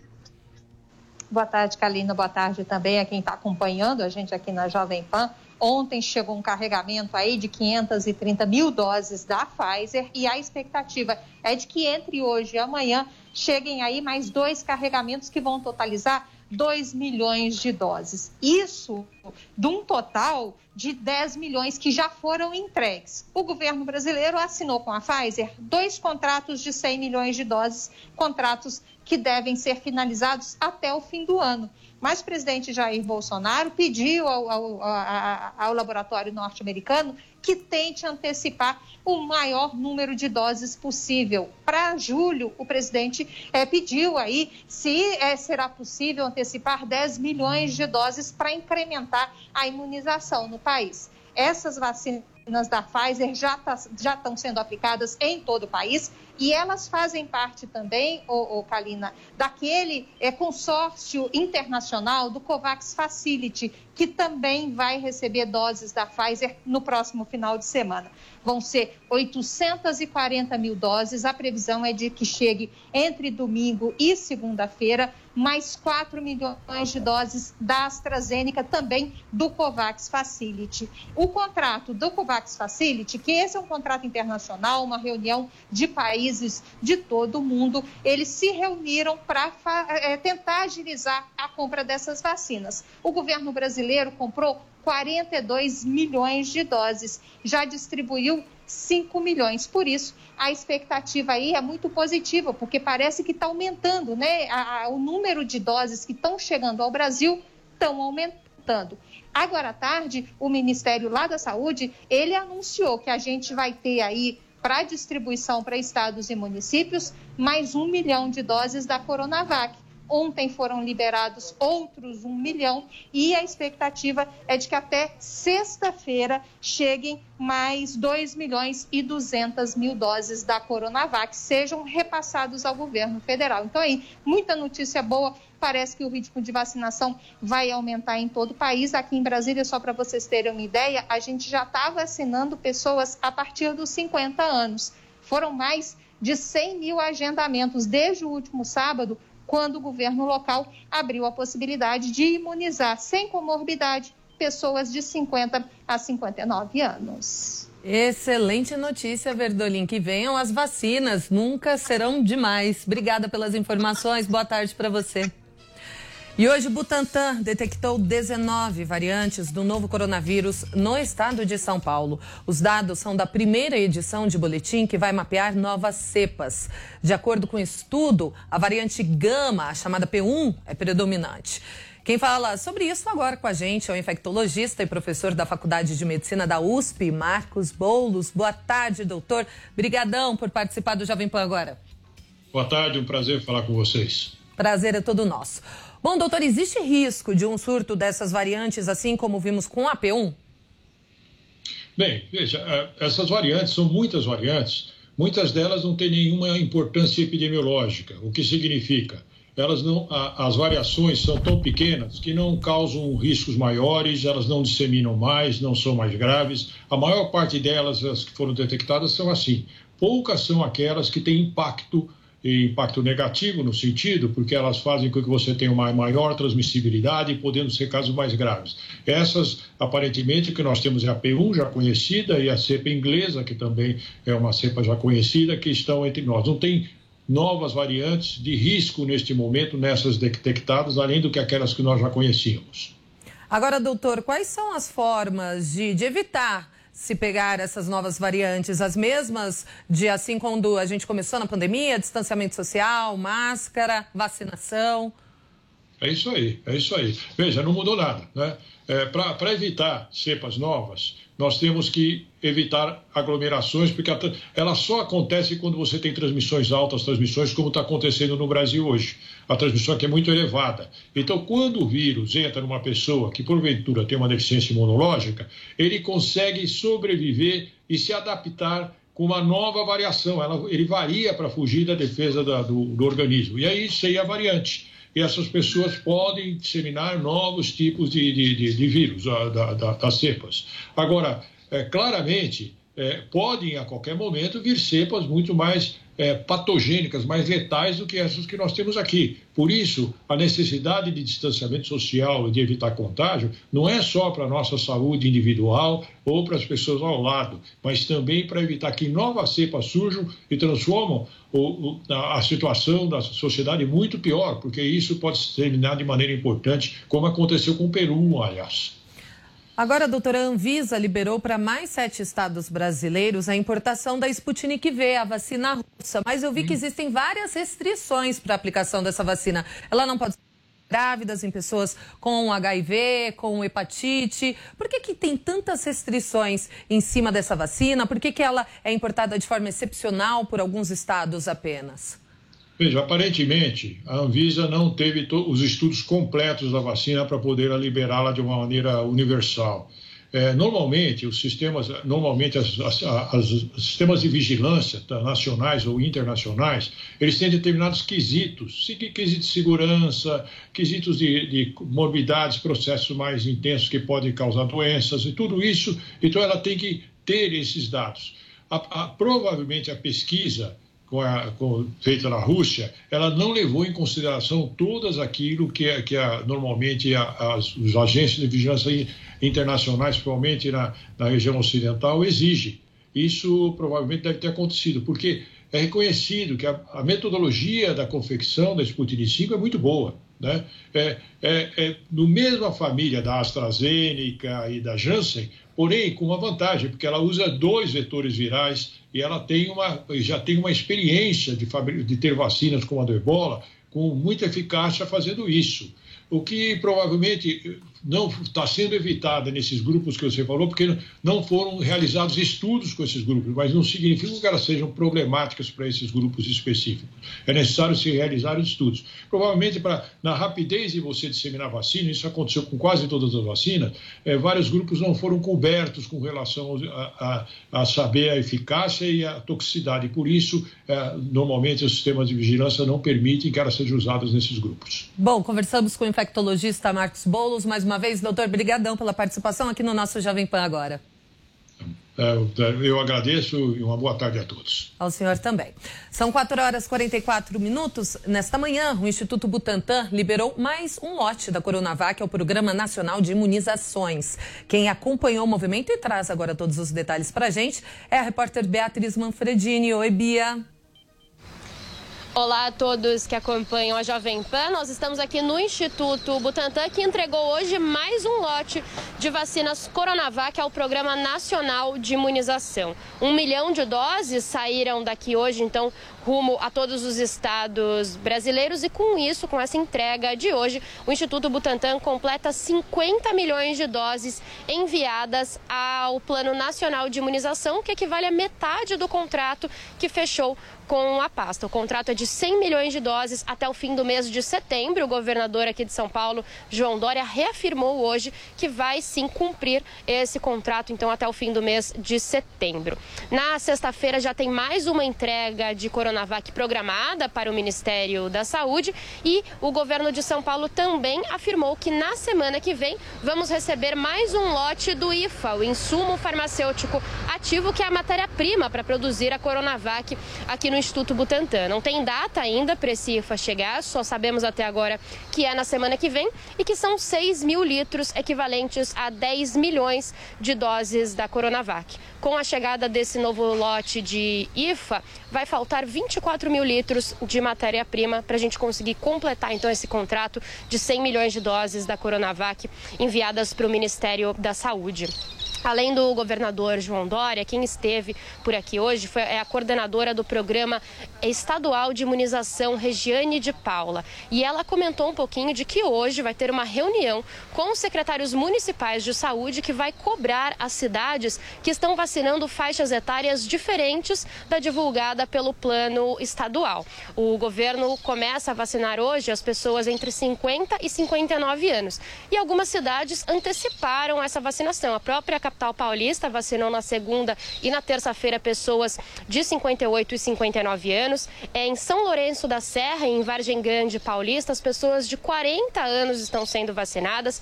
Boa tarde, Kalina. Boa tarde também a quem está acompanhando a gente aqui na Jovem Pan. Ontem chegou um carregamento aí de 530 mil doses da Pfizer e a expectativa é de que entre hoje e amanhã cheguem aí mais 2 carregamentos que vão totalizar 2 milhões de doses. Isso de um total de 10 milhões que já foram entregues. O governo brasileiro assinou com a Pfizer 2 contratos de 100 milhões de doses, contratos que devem ser finalizados até o fim do ano. Mas o presidente Jair Bolsonaro pediu ao laboratório norte-americano que tente antecipar o maior número de doses possível. Para julho, o presidente pediu aí se será possível antecipar 10 milhões de doses para incrementar a imunização no país. Essas vacinas da Pfizer já estão sendo aplicadas em todo o país e elas fazem parte também, Kalina, daquele consórcio internacional do COVAX Facility, que também vai receber doses da Pfizer no próximo final de semana. Vão ser 840 mil doses, a previsão é de que chegue entre domingo e segunda-feira, mais 4 milhões de doses da AstraZeneca, também do COVAX Facility. O contrato do COVAX Facility, que esse é um contrato internacional, uma reunião de países de todo o mundo, eles se reuniram para tentar agilizar a compra dessas vacinas. O governo brasileiro comprou 42 milhões de doses, já distribuiu 5 milhões. Por isso, a expectativa aí é muito positiva, porque parece que está aumentando, né? O número de doses que estão chegando ao Brasil estão aumentando. Agora à tarde, o Ministério lá da Saúde, ele anunciou que a gente vai ter aí para distribuição para estados e municípios, mais 1 milhão de doses da Coronavac. Ontem foram liberados outros 1 milhão e a expectativa é de que até sexta-feira cheguem mais 2 milhões e 200 mil doses da Coronavac, sejam repassados ao governo federal. Então aí, muita notícia boa, parece que o ritmo de vacinação vai aumentar em todo o país. Aqui em Brasília, só para vocês terem uma ideia, a gente já está vacinando pessoas a partir dos 50 anos. Foram mais de 100 mil agendamentos desde o último sábado, quando o governo local abriu a possibilidade de imunizar sem comorbidade pessoas de 50 a 59 anos. Excelente notícia, Verdolim, que venham as vacinas, nunca serão demais. Obrigada pelas informações, boa tarde para você. E hoje o Butantan detectou 19 variantes do novo coronavírus no estado de São Paulo. Os dados são da primeira edição de boletim que vai mapear novas cepas. De acordo com o estudo, a variante Gama, a chamada P1, é predominante. Quem fala sobre isso agora com a gente é o infectologista e professor da Faculdade de Medicina da USP, Marcos Boulos. Boa tarde, doutor. Brigadão por participar do Jovem Pan agora. Boa tarde, um prazer falar com vocês. Prazer é todo nosso. Bom, doutor, existe risco de um surto dessas variantes, assim como vimos com a P1? Bem, veja, essas variantes são muitas variantes. Muitas delas não têm nenhuma importância epidemiológica. O que significa? As variações são tão pequenas que não causam riscos maiores, elas não disseminam mais, não são mais graves. A maior parte delas, as que foram detectadas, são assim. Poucas são aquelas que têm impacto negativo no sentido, porque elas fazem com que você tenha uma maior transmissibilidade, podendo ser casos mais graves. Essas, aparentemente, que nós temos é a P1 já conhecida e a cepa inglesa, que também é uma cepa já conhecida, que estão entre nós. Não tem novas variantes de risco neste momento nessas detectadas, além do que aquelas que nós já conhecíamos. Agora, doutor, quais são as formas de evitar se pegar essas novas variantes, as mesmas de assim quando a gente começou na pandemia, distanciamento social, máscara, vacinação? É isso aí. Veja, não mudou nada, né? Para evitar cepas novas, nós temos que evitar aglomerações, porque ela só acontece quando você tem transmissões altas, transmissões como está acontecendo no Brasil hoje. A transmissão aqui é muito elevada. Então, quando o vírus entra numa pessoa que, porventura, tem uma deficiência imunológica, ele consegue sobreviver e se adaptar com uma nova variação. Ele varia para fugir da defesa do organismo. E aí, isso aí é a variante. E essas pessoas podem disseminar novos tipos de vírus, das cepas. Agora, claramente, podem a qualquer momento vir cepas muito mais patogênicas, mais letais do que essas que nós temos aqui. Por isso, a necessidade de distanciamento social e de evitar contágio não é só para a nossa saúde individual ou para as pessoas ao lado, mas também para evitar que novas cepas surjam e transformam a situação da sociedade muito pior, porque isso pode se terminar de maneira importante, como aconteceu com o Peru, aliás. Agora, doutora, a Anvisa liberou para mais 7 estados brasileiros a importação da Sputnik V, a vacina russa. Mas eu vi que existem várias restrições para a aplicação dessa vacina. Ela não pode ser grávidas em pessoas com HIV, com hepatite. Por que tem tantas restrições em cima dessa vacina? Por que ela é importada de forma excepcional por alguns estados apenas? Veja, aparentemente, a Anvisa não teve os estudos completos da vacina para poder liberá-la de uma maneira universal. Normalmente, os sistemas de vigilância nacionais ou internacionais, eles têm determinados quesitos de segurança, quesitos de morbidades, processos mais intensos que podem causar doenças e tudo isso. Então, ela tem que ter esses dados. Provavelmente, a pesquisa feita na Rússia, ela não levou em consideração todas aquilo que normalmente as agências de vigilância internacionais, principalmente na região ocidental, exigem. Isso provavelmente deve ter acontecido, porque é reconhecido que a metodologia da confecção da Sputnik V é muito boa, né? No mesma família da AstraZeneca e da Janssen, porém com uma vantagem, porque ela usa 2 vetores virais e ela já tem uma experiência de ter vacinas como a do Ebola, com muita eficácia fazendo isso. o que provavelmente não está sendo evitada nesses grupos que você falou, porque não foram realizados estudos com esses grupos, mas não significa que elas sejam problemáticas para esses grupos específicos. É necessário se realizar estudos. Provavelmente, na rapidez de você disseminar vacina, isso aconteceu com quase todas as vacinas, vários grupos não foram cobertos com relação a saber a eficácia e a toxicidade. Por isso, normalmente, os sistemas de vigilância não permitem que elas sejam usadas nesses grupos. Bom, conversamos com o infectologista Marcos Boulos. Mais uma vez, doutor, brigadão pela participação aqui no nosso Jovem Pan agora. Eu agradeço e uma boa tarde a todos. Ao senhor também. São 4h44. Nesta manhã, o Instituto Butantan liberou mais um lote da Coronavac ao Programa Nacional de Imunizações. Quem acompanhou o movimento e traz agora todos os detalhes para a gente é a repórter Beatriz Manfredini. Oi, Bia. Olá a todos que acompanham a Jovem Pan. Nós estamos aqui no Instituto Butantan, que entregou hoje mais um lote de vacinas Coronavac ao Programa Nacional de Imunização. 1 milhão de doses saíram daqui hoje, então, rumo a todos os estados brasileiros. E com isso, com essa entrega de hoje, o Instituto Butantan completa 50 milhões de doses enviadas ao Plano Nacional de Imunização, que equivale a metade do contrato que fechou com a pasta. O contrato é de 100 milhões de doses até o fim do mês de setembro. O governador aqui de São Paulo, João Dória, reafirmou hoje que vai sim cumprir esse contrato, então, até o fim do mês de setembro. Na sexta-feira já tem mais uma entrega de Coronavac programada para o Ministério da Saúde e o governo de São Paulo também afirmou que na semana que vem vamos receber mais um lote do IFA, o insumo farmacêutico ativo, que é a matéria-prima para produzir a Coronavac aqui no Instituto Butantan. Não tem data ainda para esse IFA chegar, só sabemos até agora que é na semana que vem e que são 6 mil litros, equivalentes a 10 milhões de doses da Coronavac. Com a chegada desse novo lote de IFA, vai faltar 24 mil litros de matéria-prima para a gente conseguir completar, então, esse contrato de 100 milhões de doses da Coronavac enviadas para o Ministério da Saúde. Além do governador João Dória, quem esteve por aqui hoje é a coordenadora do Programa Estadual de Imunização, Regiane de Paula. E ela comentou um pouquinho de que hoje vai ter uma reunião com os secretários municipais de saúde que vai cobrar as cidades que estão vacinando faixas etárias diferentes da divulgada pelo plano estadual. O governo começa a vacinar hoje as pessoas entre 50 e 59 anos. E algumas cidades anteciparam essa vacinação. A própria capital paulista vacinou na segunda e na terça-feira pessoas de 58 e 59 anos. Em São Lourenço da Serra, em Vargem Grande Paulista, as pessoas de 40 anos estão sendo vacinadas,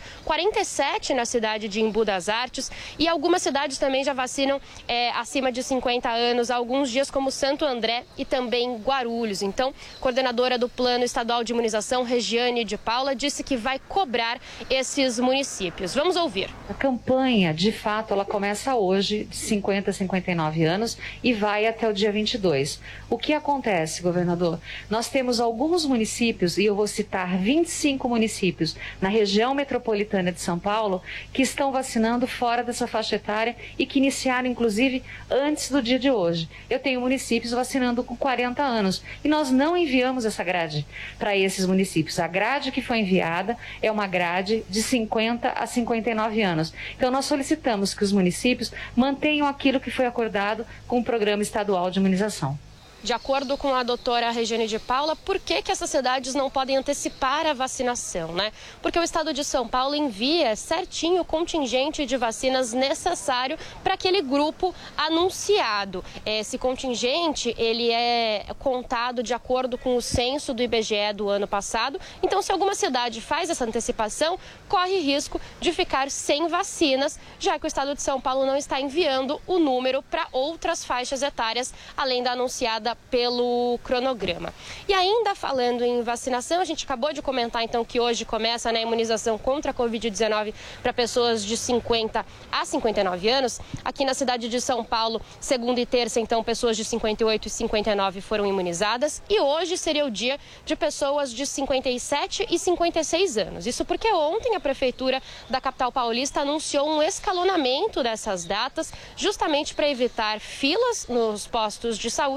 47 na cidade de Embu das Artes, e algumas cidades também já vacinam acima de 50 anos há alguns dias, como Santo André e também Guarulhos. Então, coordenadora do Plano Estadual de Imunização, Regiane de Paula, disse que vai cobrar esses municípios. Vamos ouvir. A campanha, de fato, ela começa hoje, de 50 a 59 anos, e vai até o dia 22. O que acontece, governador? Nós temos alguns municípios, e eu vou citar 25 municípios na região metropolitana de São Paulo, que estão vacinando fora dessa faixa etária e que iniciaram, inclusive, antes do dia de hoje. Eu tenho municípios vacinando com 40 anos e nós não enviamos essa grade para esses municípios. A grade que foi enviada é uma grade de 50 a 59 anos. Então, nós solicitamos que os municípios mantenham aquilo que foi acordado com o Programa Estadual de Imunização. De acordo com a doutora Regiane de Paula, por que essas cidades não podem antecipar a vacinação, né? Porque o estado de São Paulo envia certinho o contingente de vacinas necessário para aquele grupo anunciado. Esse contingente, ele é contado de acordo com o censo do IBGE do ano passado. Então, se alguma cidade faz essa antecipação, corre risco de ficar sem vacinas, já que o estado de São Paulo não está enviando o número para outras faixas etárias, além da anunciada pelo cronograma. E ainda falando em vacinação, a gente acabou de comentar então que hoje começa a imunização contra a Covid-19 para pessoas de 50 a 59 anos. Aqui na cidade de São Paulo, segunda e terça, então, pessoas de 58 e 59 foram imunizadas. E hoje seria o dia de pessoas de 57 e 56 anos. Isso porque ontem a Prefeitura da capital paulista anunciou um escalonamento dessas datas, justamente para evitar filas nos postos de saúde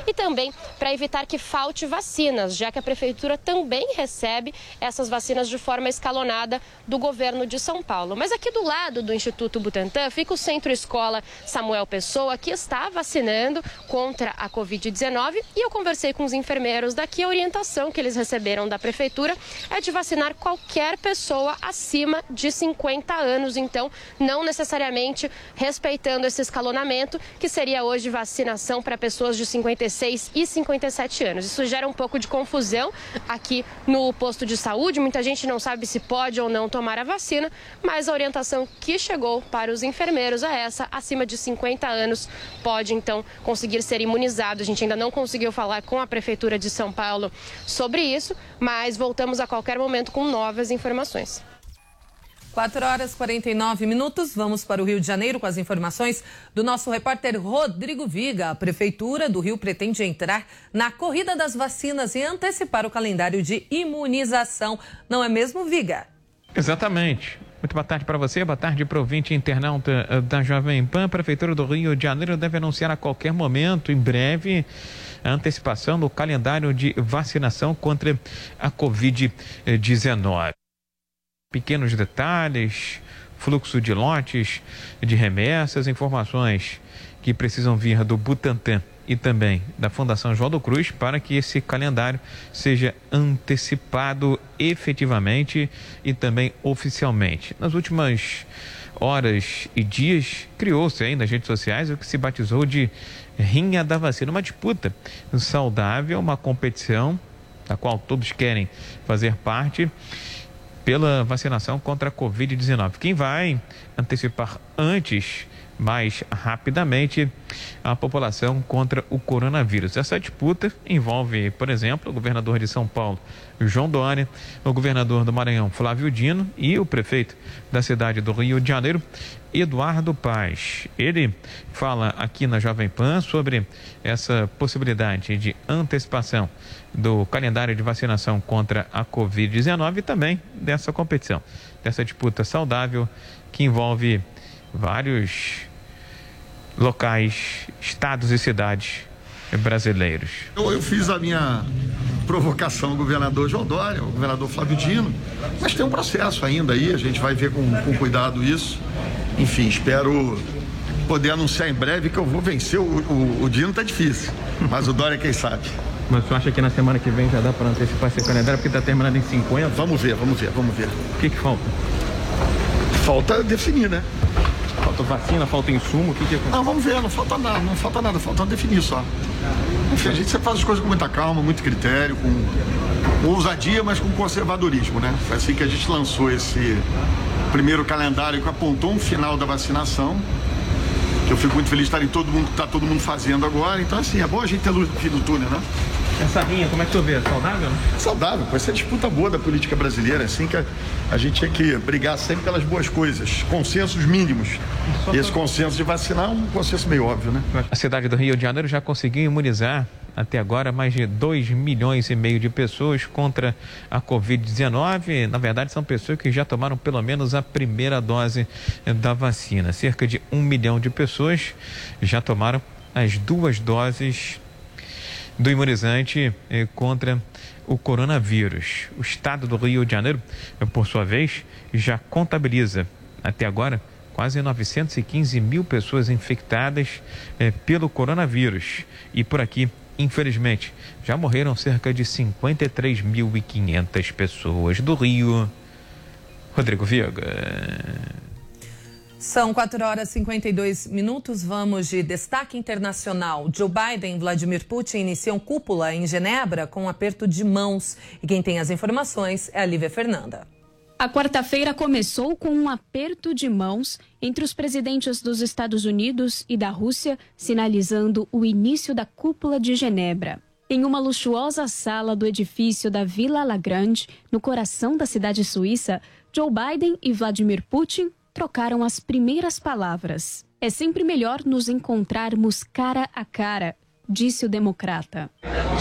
e também para evitar que falte vacinas, já que a Prefeitura também recebe essas vacinas de forma escalonada do governo de São Paulo. Mas aqui do lado do Instituto Butantan fica o Centro Escola Samuel Pessoa, que está vacinando contra a Covid-19, e eu conversei com os enfermeiros daqui. A orientação que eles receberam da Prefeitura é de vacinar qualquer pessoa acima de 50 anos, então não necessariamente respeitando esse escalonamento, que seria hoje vacinação para pessoas de 56 e 57 anos. Isso gera um pouco de confusão aqui no posto de saúde, muita gente não sabe se pode ou não tomar a vacina, mas a orientação que chegou para os enfermeiros é essa: acima de 50 anos pode então conseguir ser imunizado. A gente ainda não conseguiu falar com a Prefeitura de São Paulo sobre isso, mas voltamos a qualquer momento com novas informações. 4h49. Vamos para o Rio de Janeiro com as informações do nosso repórter Rodrigo Viga. A Prefeitura do Rio pretende entrar na corrida das vacinas e antecipar o calendário de imunização. Não é mesmo, Viga? Exatamente. Muito boa tarde para você, boa tarde para o ouvinte internauta da Jovem Pan. A Prefeitura do Rio de Janeiro deve anunciar a qualquer momento, em breve, a antecipação do calendário de vacinação contra a Covid-19. Pequenos detalhes, fluxo de lotes, de remessas, informações que precisam vir do Butantan e também da Fundação João do Cruz para que esse calendário seja antecipado efetivamente e também oficialmente. Nas últimas horas e dias, criou-se aí nas redes sociais o que se batizou de Rinha da Vacina, uma disputa saudável, uma competição da qual todos querem fazer parte, pela vacinação contra a Covid-19. Quem vai antecipar antes, mais rapidamente, a população contra o coronavírus. Essa disputa envolve, por exemplo, o governador de São Paulo, João Dória, o governador do Maranhão, Flávio Dino, e o prefeito da cidade do Rio de Janeiro, Eduardo Paes. Ele fala aqui na Jovem Pan sobre essa possibilidade de antecipação do calendário de vacinação contra a Covid-19 e também dessa competição, dessa disputa saudável que envolve vários locais, estados e cidades brasileiros. Eu fiz a minha provocação ao governador João Dória, ao governador Flávio Dino, mas tem um processo ainda aí, a gente vai ver com cuidado isso. Enfim, espero poder anunciar em breve que eu vou vencer. O Dino tá difícil, mas o Dória quem sabe. Mas você acha que na semana que vem já dá para antecipar esse calendário, porque está terminando em 50? Vamos ver. O que falta? Falta definir, né? Falta vacina, falta insumo, o que acontece? Não, vamos ver, não falta nada, falta definir só. Enfim, a gente sempre faz as coisas com muita calma, muito critério, com ousadia, mas com conservadorismo, né? Foi assim que a gente lançou esse primeiro calendário que apontou um final da vacinação, que eu fico muito feliz de estar todo mundo fazendo agora. Então, assim, é bom a gente ter luz no fim do túnel, né? Essa rinha, como é que tu vê? Saudável? Saudável, vai ser a disputa boa da política brasileira, assim que a gente tinha que brigar sempre pelas boas coisas, consensos mínimos. E esse consenso de vacinar é um consenso meio óbvio, né? A cidade do Rio de Janeiro já conseguiu imunizar até agora mais de 2,5 milhões de pessoas contra a Covid-19. Na verdade, são pessoas que já tomaram pelo menos a primeira dose da vacina. Cerca de 1 milhão de pessoas já tomaram as 2 doses do imunizante contra o coronavírus. O estado do Rio de Janeiro, por sua vez, já contabiliza até agora quase 915 mil pessoas infectadas pelo coronavírus. E por aqui, infelizmente, já morreram cerca de 53.500 pessoas. Do Rio, Rodrigo Viga. São 4h52. Vamos de destaque internacional. Joe Biden e Vladimir Putin iniciam cúpula em Genebra com um aperto de mãos. E quem tem as informações é a Lívia Fernanda. A quarta-feira começou com um aperto de mãos entre os presidentes dos Estados Unidos e da Rússia, sinalizando o início da cúpula de Genebra. Em uma luxuosa sala do edifício da Villa Lagrange, no coração da cidade suíça, Joe Biden e Vladimir Putin trocaram as primeiras palavras. É sempre melhor nos encontrarmos cara a cara, disse o democrata.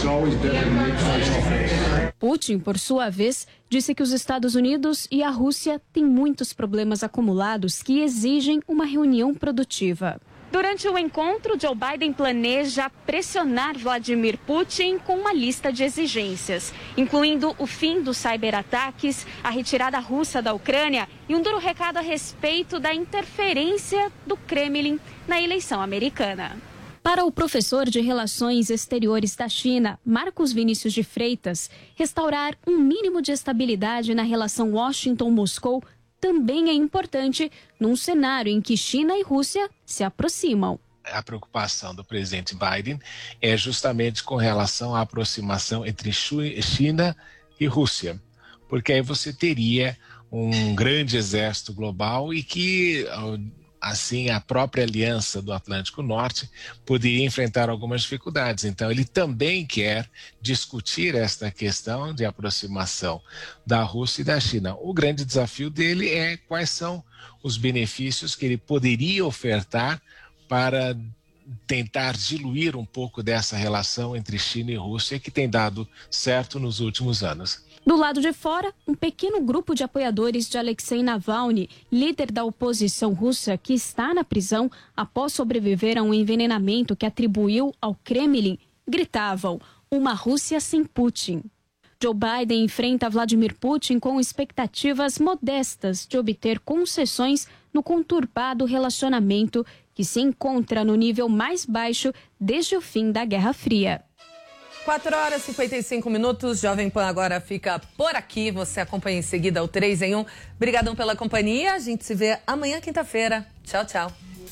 Putin, por sua vez, disse que os Estados Unidos e a Rússia têm muitos problemas acumulados que exigem uma reunião produtiva. Durante o encontro, Joe Biden planeja pressionar Vladimir Putin com uma lista de exigências, incluindo o fim dos cyberataques, a retirada russa da Ucrânia e um duro recado a respeito da interferência do Kremlin na eleição americana. Para o professor de Relações Exteriores da China, Marcos Vinícius de Freitas, restaurar um mínimo de estabilidade na relação Washington-Moscou também é importante num cenário em que China e Rússia se aproximam. A preocupação do presidente Biden é justamente com relação à aproximação entre China e Rússia, porque aí você teria um grande exército global e que, assim, a própria Aliança do Atlântico Norte poderia enfrentar algumas dificuldades. Então, ele também quer discutir esta questão de aproximação da Rússia e da China. O grande desafio dele é quais são os benefícios que ele poderia ofertar para tentar diluir um pouco dessa relação entre China e Rússia, que tem dado certo nos últimos anos. Do lado de fora, um pequeno grupo de apoiadores de Alexei Navalny, líder da oposição russa que está na prisão após sobreviver a um envenenamento que atribuiu ao Kremlin, gritavam: "Uma Rússia sem Putin". Joe Biden enfrenta Vladimir Putin com expectativas modestas de obter concessões no conturbado relacionamento que se encontra no nível mais baixo desde o fim da Guerra Fria. 4h55, Jovem Pan agora fica por aqui. Você acompanha em seguida o 3 em 1. Obrigadão pela companhia. A gente se vê amanhã, quinta-feira. Tchau, tchau.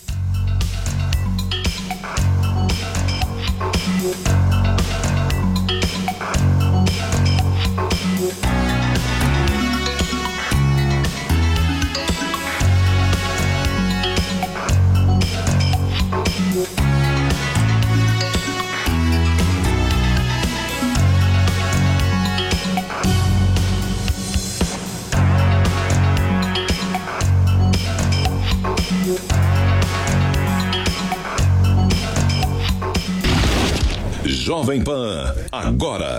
Jovem Pan, agora.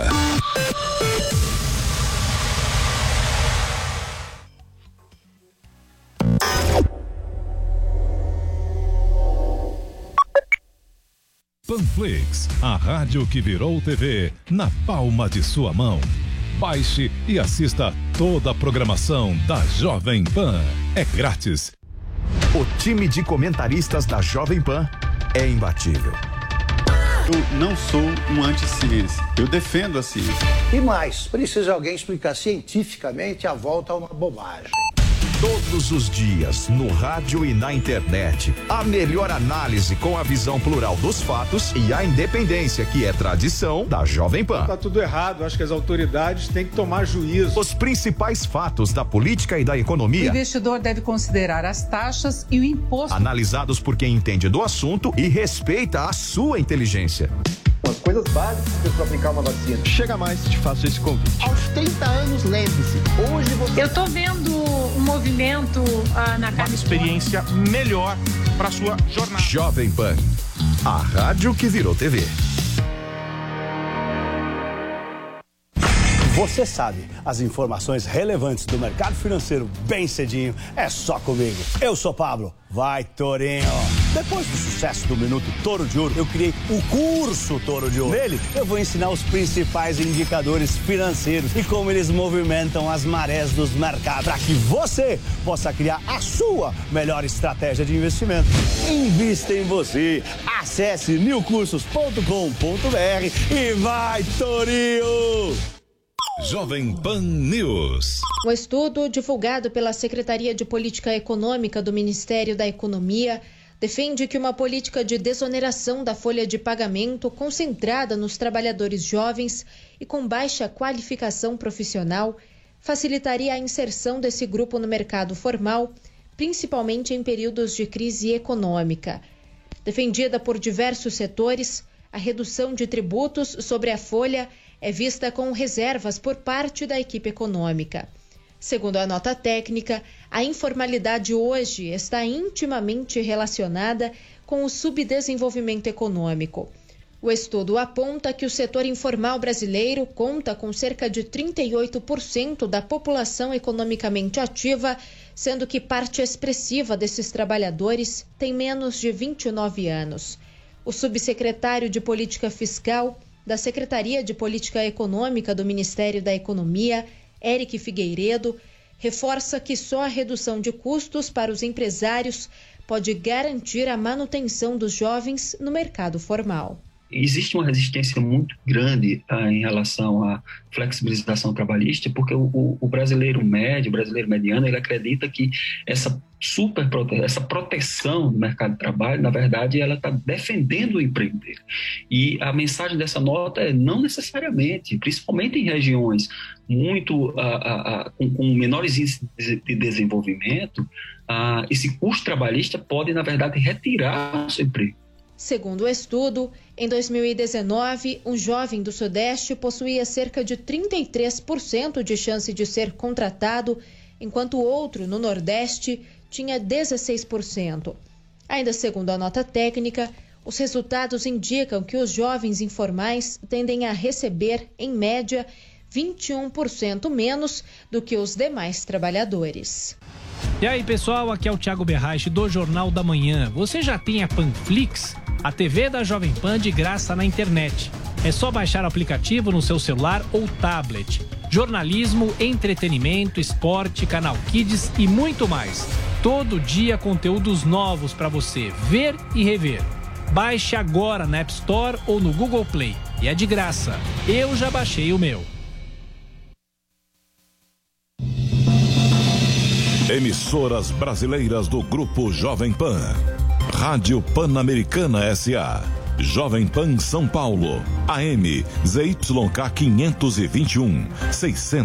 Panflix, a rádio que virou TV na palma de sua mão. Baixe e assista toda a programação da Jovem Pan. É grátis. O time de comentaristas da Jovem Pan é imbatível. Eu não sou um anti-ciência, eu defendo a ciência. E mais, precisa alguém explicar cientificamente a volta a uma bobagem. Todos os dias, no rádio e na internet, a melhor análise com a visão plural dos fatos e a independência, que é tradição da Jovem Pan. Tá tudo errado, acho que as autoridades têm que tomar juízo. Os principais fatos da política e da economia. O investidor deve considerar as taxas e o imposto. Analisados por quem entende do assunto e respeita a sua inteligência. As coisas básicas para aplicar uma vacina. Chega mais, te faço esse convite. Aos 30 anos, lembre-se, hoje você... Eu tô vendo um movimento na uma experiência melhor para sua jornada. Jovem Pan, a rádio que virou TV. Você sabe, as informações relevantes do mercado financeiro bem cedinho é só comigo. Eu sou Pablo. Vai, Torinho! Depois do sucesso do Minuto Toro de Ouro, eu criei o curso Toro de Ouro. Nele, eu vou ensinar os principais indicadores financeiros e como eles movimentam as marés dos mercados, para que você possa criar a sua melhor estratégia de investimento. Invista em você. Acesse newcursos.com.br e vai, Torinho! Jovem Pan News. Um estudo divulgado pela Secretaria de Política Econômica do Ministério da Economia defende que uma política de desoneração da folha de pagamento concentrada nos trabalhadores jovens e com baixa qualificação profissional facilitaria a inserção desse grupo no mercado formal, principalmente em períodos de crise econômica. Defendida por diversos setores, a redução de tributos sobre a folha é vista com reservas por parte da equipe econômica. Segundo a nota técnica, a informalidade hoje está intimamente relacionada com o subdesenvolvimento econômico. O estudo aponta que o setor informal brasileiro conta com cerca de 38% da população economicamente ativa, sendo que parte expressiva desses trabalhadores tem menos de 29 anos. O subsecretário de Política Fiscal da Secretaria de Política Econômica do Ministério da Economia, Éric Figueiredo, reforça que só a redução de custos para os empresários pode garantir a manutenção dos jovens no mercado formal. Existe uma resistência muito grande em relação à flexibilização trabalhista, porque o brasileiro médio, o brasileiro mediano, ele acredita que essa proteção do mercado de trabalho, na verdade, ela está defendendo o emprego dele. E a mensagem dessa nota é não necessariamente, principalmente em regiões muito com menores índices de desenvolvimento, esse custo trabalhista pode, na verdade, retirar o seu emprego. Segundo o estudo, em 2019, um jovem do Sudeste possuía cerca de 33% de chance de ser contratado, enquanto o outro, no Nordeste, tinha 16%. Ainda segundo a nota técnica, os resultados indicam que os jovens informais tendem a receber, em média, 21% menos do que os demais trabalhadores. E aí, pessoal, aqui é o Thiago Berraich do Jornal da Manhã. Você já tem a Panflix, a TV da Jovem Pan de graça na internet. É só baixar o aplicativo no seu celular ou tablet. Jornalismo, entretenimento, esporte, canal Kids e muito mais. Todo dia conteúdos novos para você ver e rever. Baixe agora na App Store ou no Google Play. E é de graça. Eu já baixei o meu. Emissoras brasileiras do Grupo Jovem Pan. Rádio Pan-Americana S.A. Jovem Pan São Paulo. AM ZYK 521, 600.